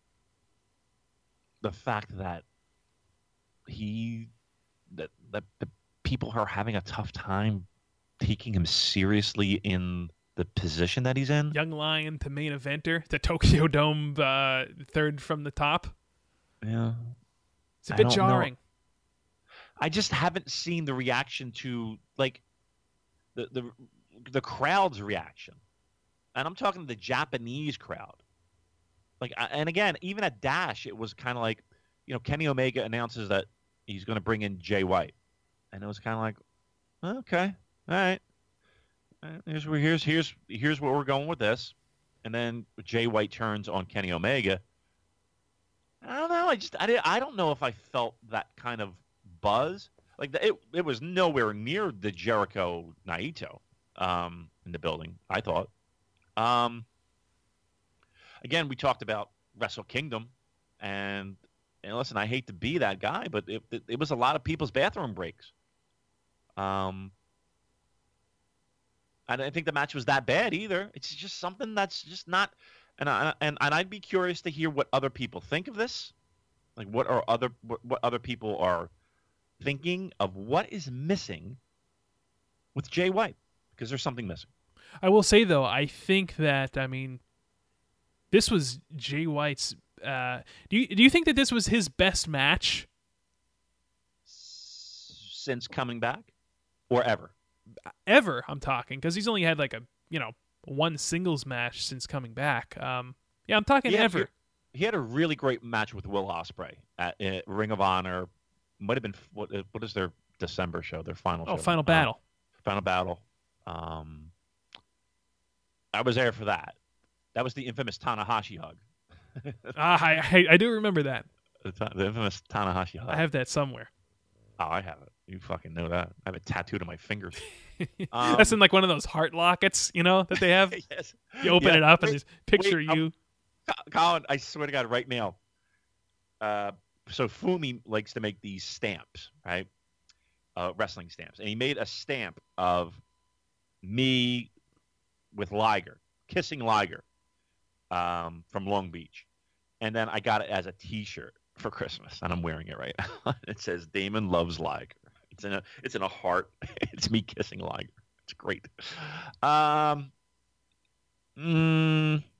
the fact that he that that the people are having a tough time taking him seriously in the position that he's in. Young Lion to main eventer to Tokyo Dome, uh, third from the top. Yeah, It's a I bit don't jarring. know. I just haven't seen the reaction to like the the the crowd's reaction, and I'm talking the Japanese crowd. Like, and again, even at Dash, it was kind of like, you know, Kenny Omega announces that he's going to bring in Jay White, and it was kind of like, okay, all right, here's where here's here's here's where we're going with this, and then Jay White turns on Kenny Omega. I don't know. I just I did, I don't know if I felt that kind of buzz. Like the, it it was nowhere near the Jericho Naito um, in the building, I thought. Um, again, we talked about Wrestle Kingdom, and and listen, I hate to be that guy, but it it, it was a lot of people's bathroom breaks. Um, I don't think the match was that bad either. It's just something that's just not. And I, and and I'd be curious to hear what other people think of this. Like, what are other what, what other people are thinking of what is missing with Jay White, because there's something missing. I will say though, I think that I mean, this was Jay White's. Uh, do you do you think that this was his best match Since coming back, or ever? ever? I'm talking because he's only had like a you know one singles match since coming back. Um, yeah, I'm talking He had, ever. he had a really great match with Will Ospreay at uh, Ring of Honor. Might have been what? What is their December show? Their final Oh, show? Final Uh, Battle. Final Battle. Um, I was there for that. That was the infamous Tanahashi hug. Ah, I, I I do remember that. The, ta- the infamous Tanahashi hug. I have that somewhere. Oh, I have it. You fucking know that. I have it tattooed on my fingers. That's in like one of those heart lockets, you know, that they have. Yes. You open Yeah. it up and Wait, there's picture wait, you. Co- Colin, I swear to God, right now. Uh, so Fumi likes to make these stamps, right? Uh, wrestling stamps, and he made a stamp of me with Liger, kissing Liger, um, from Long Beach, and then I got it as a T-shirt for Christmas, and I'm wearing it right now. It says Damon loves Liger. It's in a it's in a heart. It's me kissing Liger. It's great. Um, mm,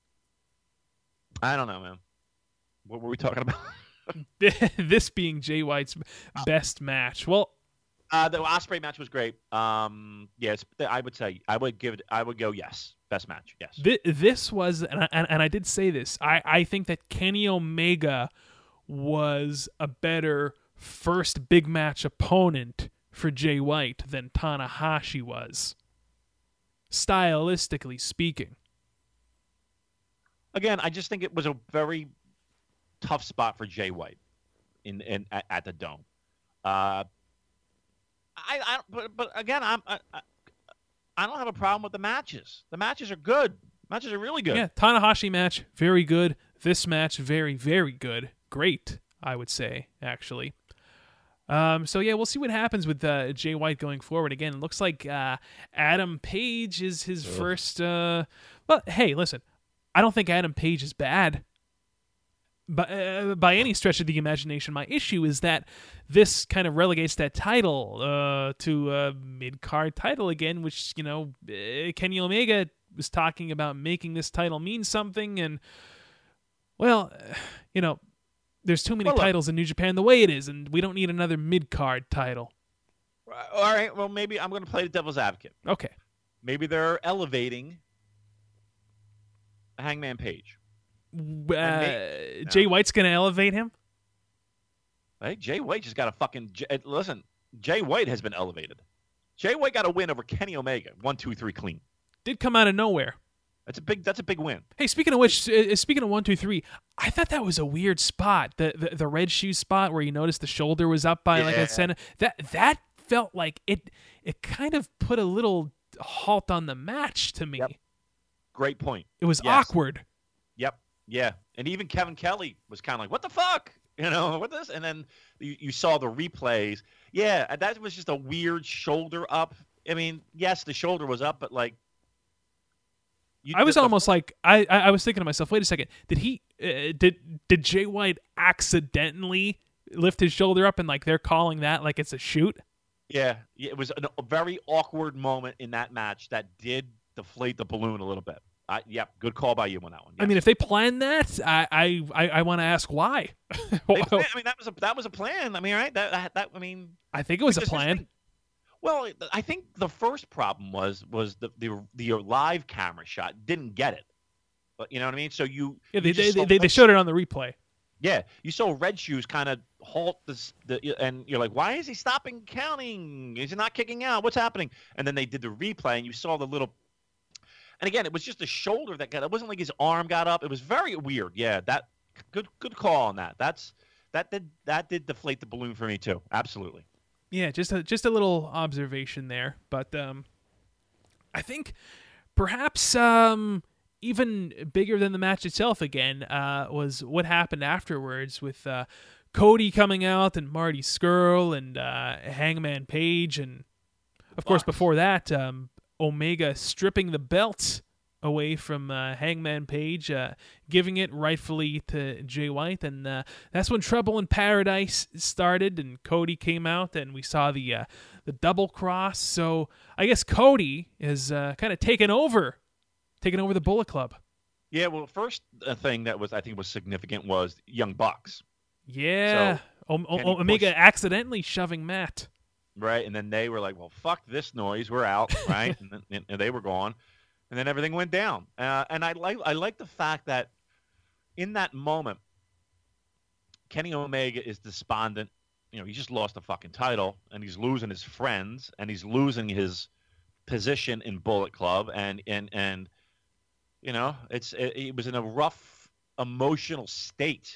I don't know, man. What were we talking about? This being Jay White's best match. Well, Uh, the Ospreay match was great. Um, yes, I would say I would give it. I would go yes, best match. Yes. th- this was, and I, and, and I did say this. I, I think that Kenny Omega was a better first big match opponent for Jay White than Tanahashi was, stylistically speaking. Again, I just think it was a very tough spot for Jay White in in at, at the Dome. Uh, I, I but, but again, I'm I, I, I don't have a problem with the matches. The matches are good. Matches are really good. Yeah, Tanahashi match, very good. This match, very, very good. Great, I would say, actually. Um, so, yeah, we'll see what happens with uh, Jay White going forward. Again, it looks like uh, Adam Page is his Ugh. first... Uh, well, hey, listen, I don't think Adam Page is bad. By, uh, by any stretch of the imagination. My issue is that this kind of relegates that title uh, to a mid-card title again, which, you know, uh, Kenny Omega was talking about making this title mean something, and, well, uh, you know, there's too many Well, look. titles in New Japan the way it is, and we don't need another mid-card title. All right. Well, maybe I'm going to play the devil's advocate. Okay. Maybe they're elevating Hangman Page. Uh, may- Jay no. White's going to elevate him? Hey, Jay White just got a fucking J- listen. Jay White has been elevated. Jay White got a win over Kenny Omega, one, two, three, clean. Did come out of nowhere. That's a big. That's a big win. Hey, speaking of which, uh, speaking of one, two, three, I thought that was a weird spot. The the, the red shoe spot where you noticed the shoulder was up by like Yeah. a center. That that felt like it. It kind of put a little halt on the match to me. Yep. Great point. It was Yes. awkward. Yep. Yeah. And even Kevin Kelly was kind of like, "What the fuck?" You know, what this? And then you, you saw the replays. Yeah, and that was just a weird shoulder up. I mean, yes, the shoulder was up, but like, you, I was the- the- almost like I, I I was thinking to myself, wait a second, did he uh, did did Jay White accidentally lift his shoulder up and like they're calling that like it's a shoot? Yeah, yeah, it was an, a very awkward moment in that match that did deflate the balloon a little bit. Uh, yep, good call by you on that one. I mean, if they planned that, I I I, I want to ask why. They planned- I mean, that was a that was a plan. I mean, right? That that, that I mean, I think it was a because here's the plan. thing. Well, I think the first problem was was the the the live camera shot didn't get it. But you know what I mean? So you Yeah, they you just they, saw they, they Red showed it on the replay. Yeah, you saw Red Shoes kind of halt this, the, and you're like, why is he stopping counting? Is he not kicking out? What's happening? And then they did the replay, and you saw the little. And again, it was just a shoulder that got. It wasn't like his arm got up. It was very weird. Yeah, that good good call on that. That's that did that did deflate the balloon for me too. Absolutely. Yeah, just a just a little observation there, but um, I think perhaps um, even bigger than the match itself again uh, was what happened afterwards with uh, Cody coming out and Marty Scurll and uh, Hangman Page, and of course Bucks. before that um, Omega stripping the belt away from uh, Hangman Page, uh, giving it rightfully to Jay White, and uh, that's when Trouble in Paradise started, and Cody came out, and we saw the uh, the double cross. So I guess Cody is uh, kind of taken over, taken over the Bullet Club. Yeah. Well, first uh, thing that was I think was significant was Young Bucks, Yeah, So, o- o- can he Omega push- accidentally shoving Matt. right? And then they were like, well, fuck this noise, we're out, right? and, then, and they were gone. And then everything went down. Uh, and I like I like the fact that in that moment, Kenny Omega is despondent. You know, he just lost the fucking title, and he's losing his friends, and he's losing his position in Bullet Club, and and and you know, it's it, it was in a rough emotional state.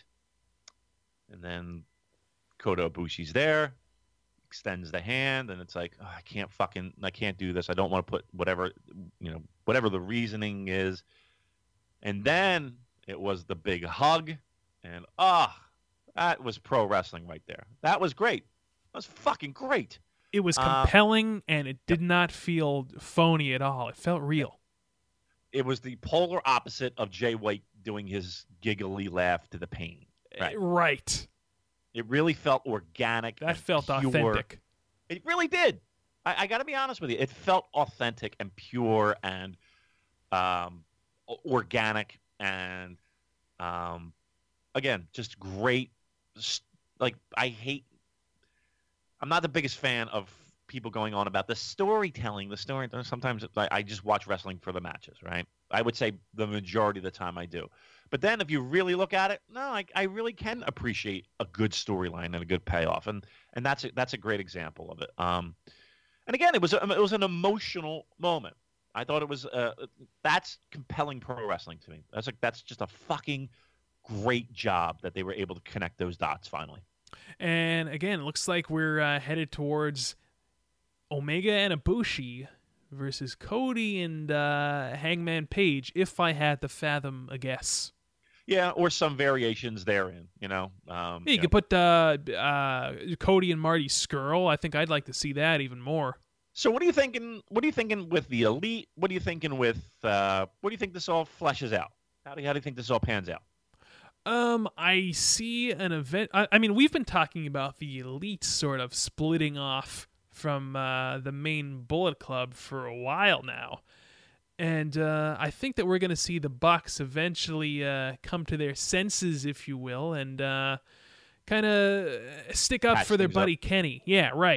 And then Kota Ibushi's there, extends the hand, and it's like, oh, I can't fucking, I can't do this. I don't want to put whatever, you know, whatever the reasoning is. And then it was the big hug, and ah, that was pro wrestling right there. That was great. That was fucking great. It was Uh, compelling, and it did not feel phony at all. It felt real. It was the polar opposite of Jay White doing his giggly laugh to the pain. Right. Right. It really felt organic. That and felt pure. authentic. It really did. I, I got to be honest with you. It felt authentic and pure and um, o- organic and, um, again, just great. s- Like, I hate – I'm not the biggest fan of people going on about the storytelling. The story – sometimes I, I just watch wrestling for the matches, right? I would say the majority of the time I do. But then if you really look at it, no, I, I really can appreciate a good storyline and a good payoff. And and that's a, that's a great example of it. Um, and again, it was a, it was an emotional moment. I thought it was uh, that's compelling pro wrestling to me. That's like that's just a fucking great job that they were able to connect those dots finally. And again, it looks like we're uh, headed towards Omega and Ibushi versus Cody and uh, Hangman Page, if I had to fathom a guess. Yeah, or some variations therein. You know, um, Yeah, you know. could put uh, uh, Cody and Marty Scurll. I think I'd like to see that even more. So what are you thinking? What are you thinking with the Elite? What are you thinking with? Uh, what do you think this all fleshes out? How do you, how do you think this all pans out? Um, I see an event. I, I mean, we've been talking about the Elite sort of splitting off from uh, the main Bullet Club for a while now. And uh, I think that we're going to see the Bucks eventually uh, come to their senses, if you will, and uh, kind of stick up Patch for their things buddy Kenny. Yeah, right.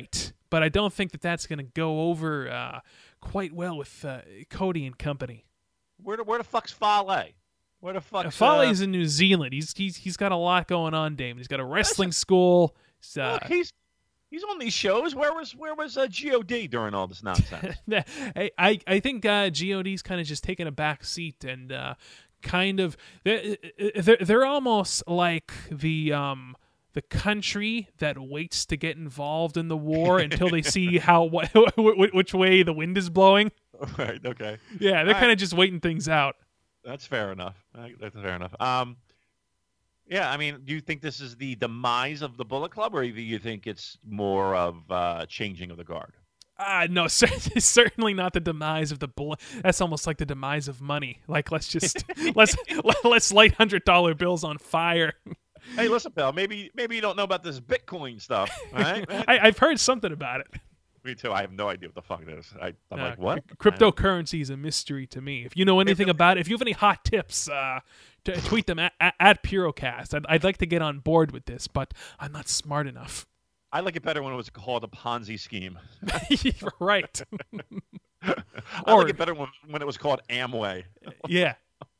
but I don't think that that's going to go over uh, quite well with uh, Cody and company. Where the where the fuck's Fale? Where the fuck's Fale's uh, in New Zealand. He's he's he's got a lot going on, Damon. He's got a wrestling school. He's, uh, Look, he's he's on these shows. Where was where was uh, G O D during all this nonsense? I, I I think uh, G O D's kind of just taking a back seat and uh, kind of they're, they're they're almost like the um the country that waits to get involved in the war until they see how which way the wind is blowing. Right. Okay. Yeah, they're kind of just waiting things out. That's fair enough. That's fair enough. Um, yeah, I mean, do you think this is the demise of the Bullet Club, or do you think it's more of uh, changing of the guard? Uh, no, certainly not the demise of the bullet. That's almost like the demise of money. Like, let's just let's let's light hundred dollar bills on fire. Hey, listen, pal. Maybe maybe you don't know about this Bitcoin stuff, right? I, I've heard something about it. Me too. I have no idea what the fuck it is. I, I'm uh, like, what? Cryptocurrency is a mystery to me. If you know anything about it, if you have any hot tips, uh, to tweet them at, at, at Purocast. I'd, I'd like to get on board with this, but I'm not smart enough. I like it better when it was called a Ponzi scheme. Right. I or, like it better when, when it was called Amway. Yeah.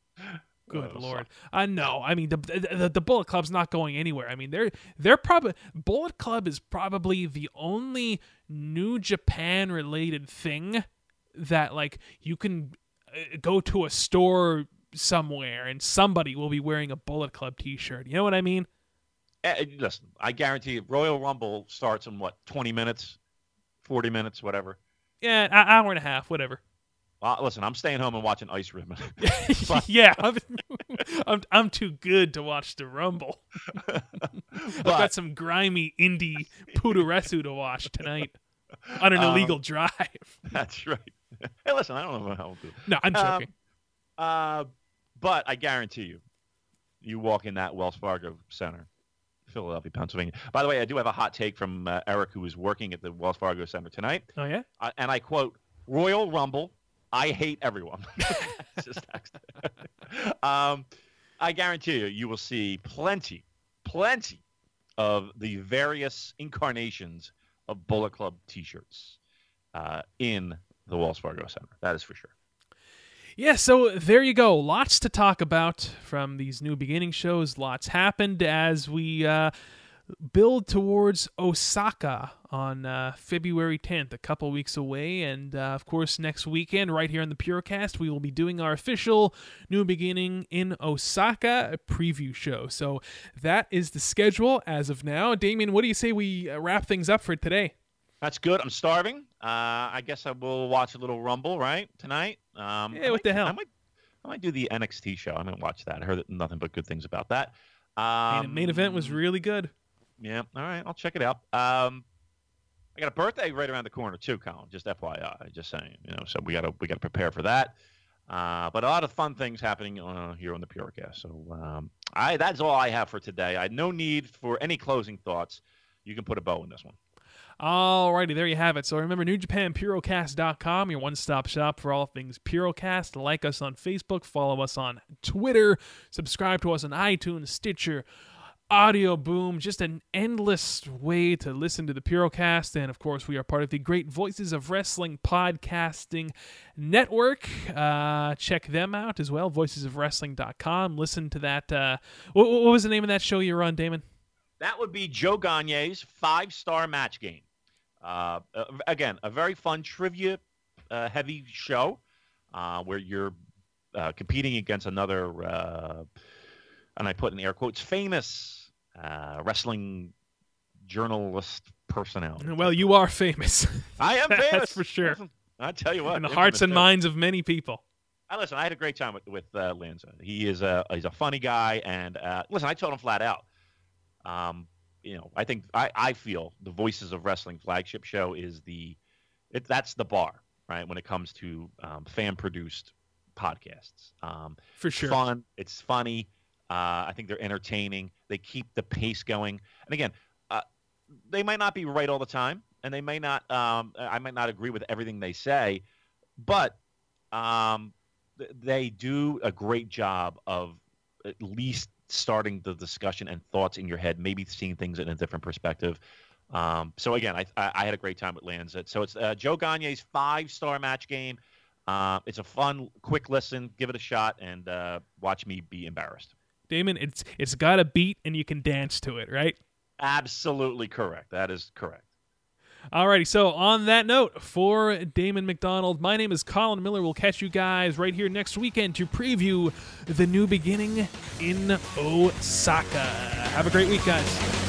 Good oh, Lord. I uh, know. I mean, the, the the Bullet Club's not going anywhere. I mean, they're they're probably Bullet Club is probably the only New Japan related thing that like you can uh, go to a store somewhere and somebody will be wearing a Bullet Club T-shirt. You know what I mean? Uh, listen, I guarantee you, Royal Rumble starts in what, twenty minutes, forty minutes, whatever. Yeah, an hour and a half, whatever. Uh, listen, I'm staying home and watching Ice Ribbon. Yeah, I'm, I'm I'm too good to watch the Rumble. but, I've got some grimy indie Puduresu to watch tonight on an illegal um, drive. That's right. Hey, listen, I don't know how to do it. No, I'm joking. Um, uh, but I guarantee you, you walk in that Wells Fargo Center, Philadelphia, Pennsylvania. By the way, I do have a hot take from uh, Eric, who is working at the Wells Fargo Center tonight. Oh, yeah? Uh, and I quote, Royal Rumble, I hate everyone. Just text. um, I guarantee you, you will see plenty, plenty of the various incarnations of Bullet Club T-shirts uh, in the Wells Fargo Center. That is for sure. Yeah, so there you go. Lots to talk about from these New Beginning shows. Lots happened as we uh, build towards Osaka on uh, February tenth, a couple weeks away. And, uh, of course, next weekend, right here on the Purocast, we will be doing our official New Beginning in Osaka preview show. So that is the schedule as of now. Damien, what do you say we wrap things up for today? That's good. I'm starving. Uh, I guess I will watch a little Rumble, right, tonight. Um, yeah, what might, the hell? I might, I might do the N X T show. I didn't watch that. I heard nothing but good things about that. Um, I mean, the main event was really good. Yeah, all right. I'll check it out. Um, I got a birthday right around the corner too, Colin. Just F Y I, just saying. You know, so we got to we got to prepare for that. Uh, but a lot of fun things happening uh, here on the Purocast. So um, I that's all I have for today. I had no need for any closing thoughts. You can put a bow in this one. Alrighty, there you have it. So remember, New Japan Purocast dot com, your one-stop shop for all things Purocast. Like us on Facebook, follow us on Twitter, subscribe to us on iTunes, Stitcher, Audio Boom, just an endless way to listen to the Purocast. And, of course, we are part of the Great Voices of Wrestling Podcasting Network. Uh, check them out as well, voices of wrestling dot com. Listen to that. Uh, what, what was the name of that show you were on, Damon? That would be Joe Gagne's five-star match game. Uh, uh, again, a very fun trivia-heavy uh, show uh, where you're uh, competing against another, uh, and I put in air quotes, famous uh, wrestling journalist personality. Well, you are famous. I am famous. That's for sure. I tell you what. In the hearts and too. minds of many people. I listen. I had a great time with with uh, Lanza. He is a he's a funny guy, and uh, listen, I told him flat out. Um, you know, I think I, I feel the Voices of Wrestling flagship show is the it, that's the bar, right? When it comes to um, fan produced podcasts, um, for sure, fun. It's funny. Uh, I think they're entertaining. They keep the pace going. And again, uh, they might not be right all the time, and they may not. Um, I might not agree with everything they say, but um, th- they do a great job of at least starting the discussion and thoughts in your head, maybe seeing things in a different perspective. Um, so again, I, I I had a great time with Lanza. So it's uh, Joe Gagne's five-star match game. Uh, it's a fun, quick listen. Give it a shot and uh, watch me be embarrassed. Damon, it's it's got a beat and you can dance to it, right? Absolutely correct. That is correct. Alrighty, so on that note, for Damon McDonald, my name is Colin Miller. We'll catch you guys right here next weekend to preview the new beginning in Osaka. Have a great week, guys.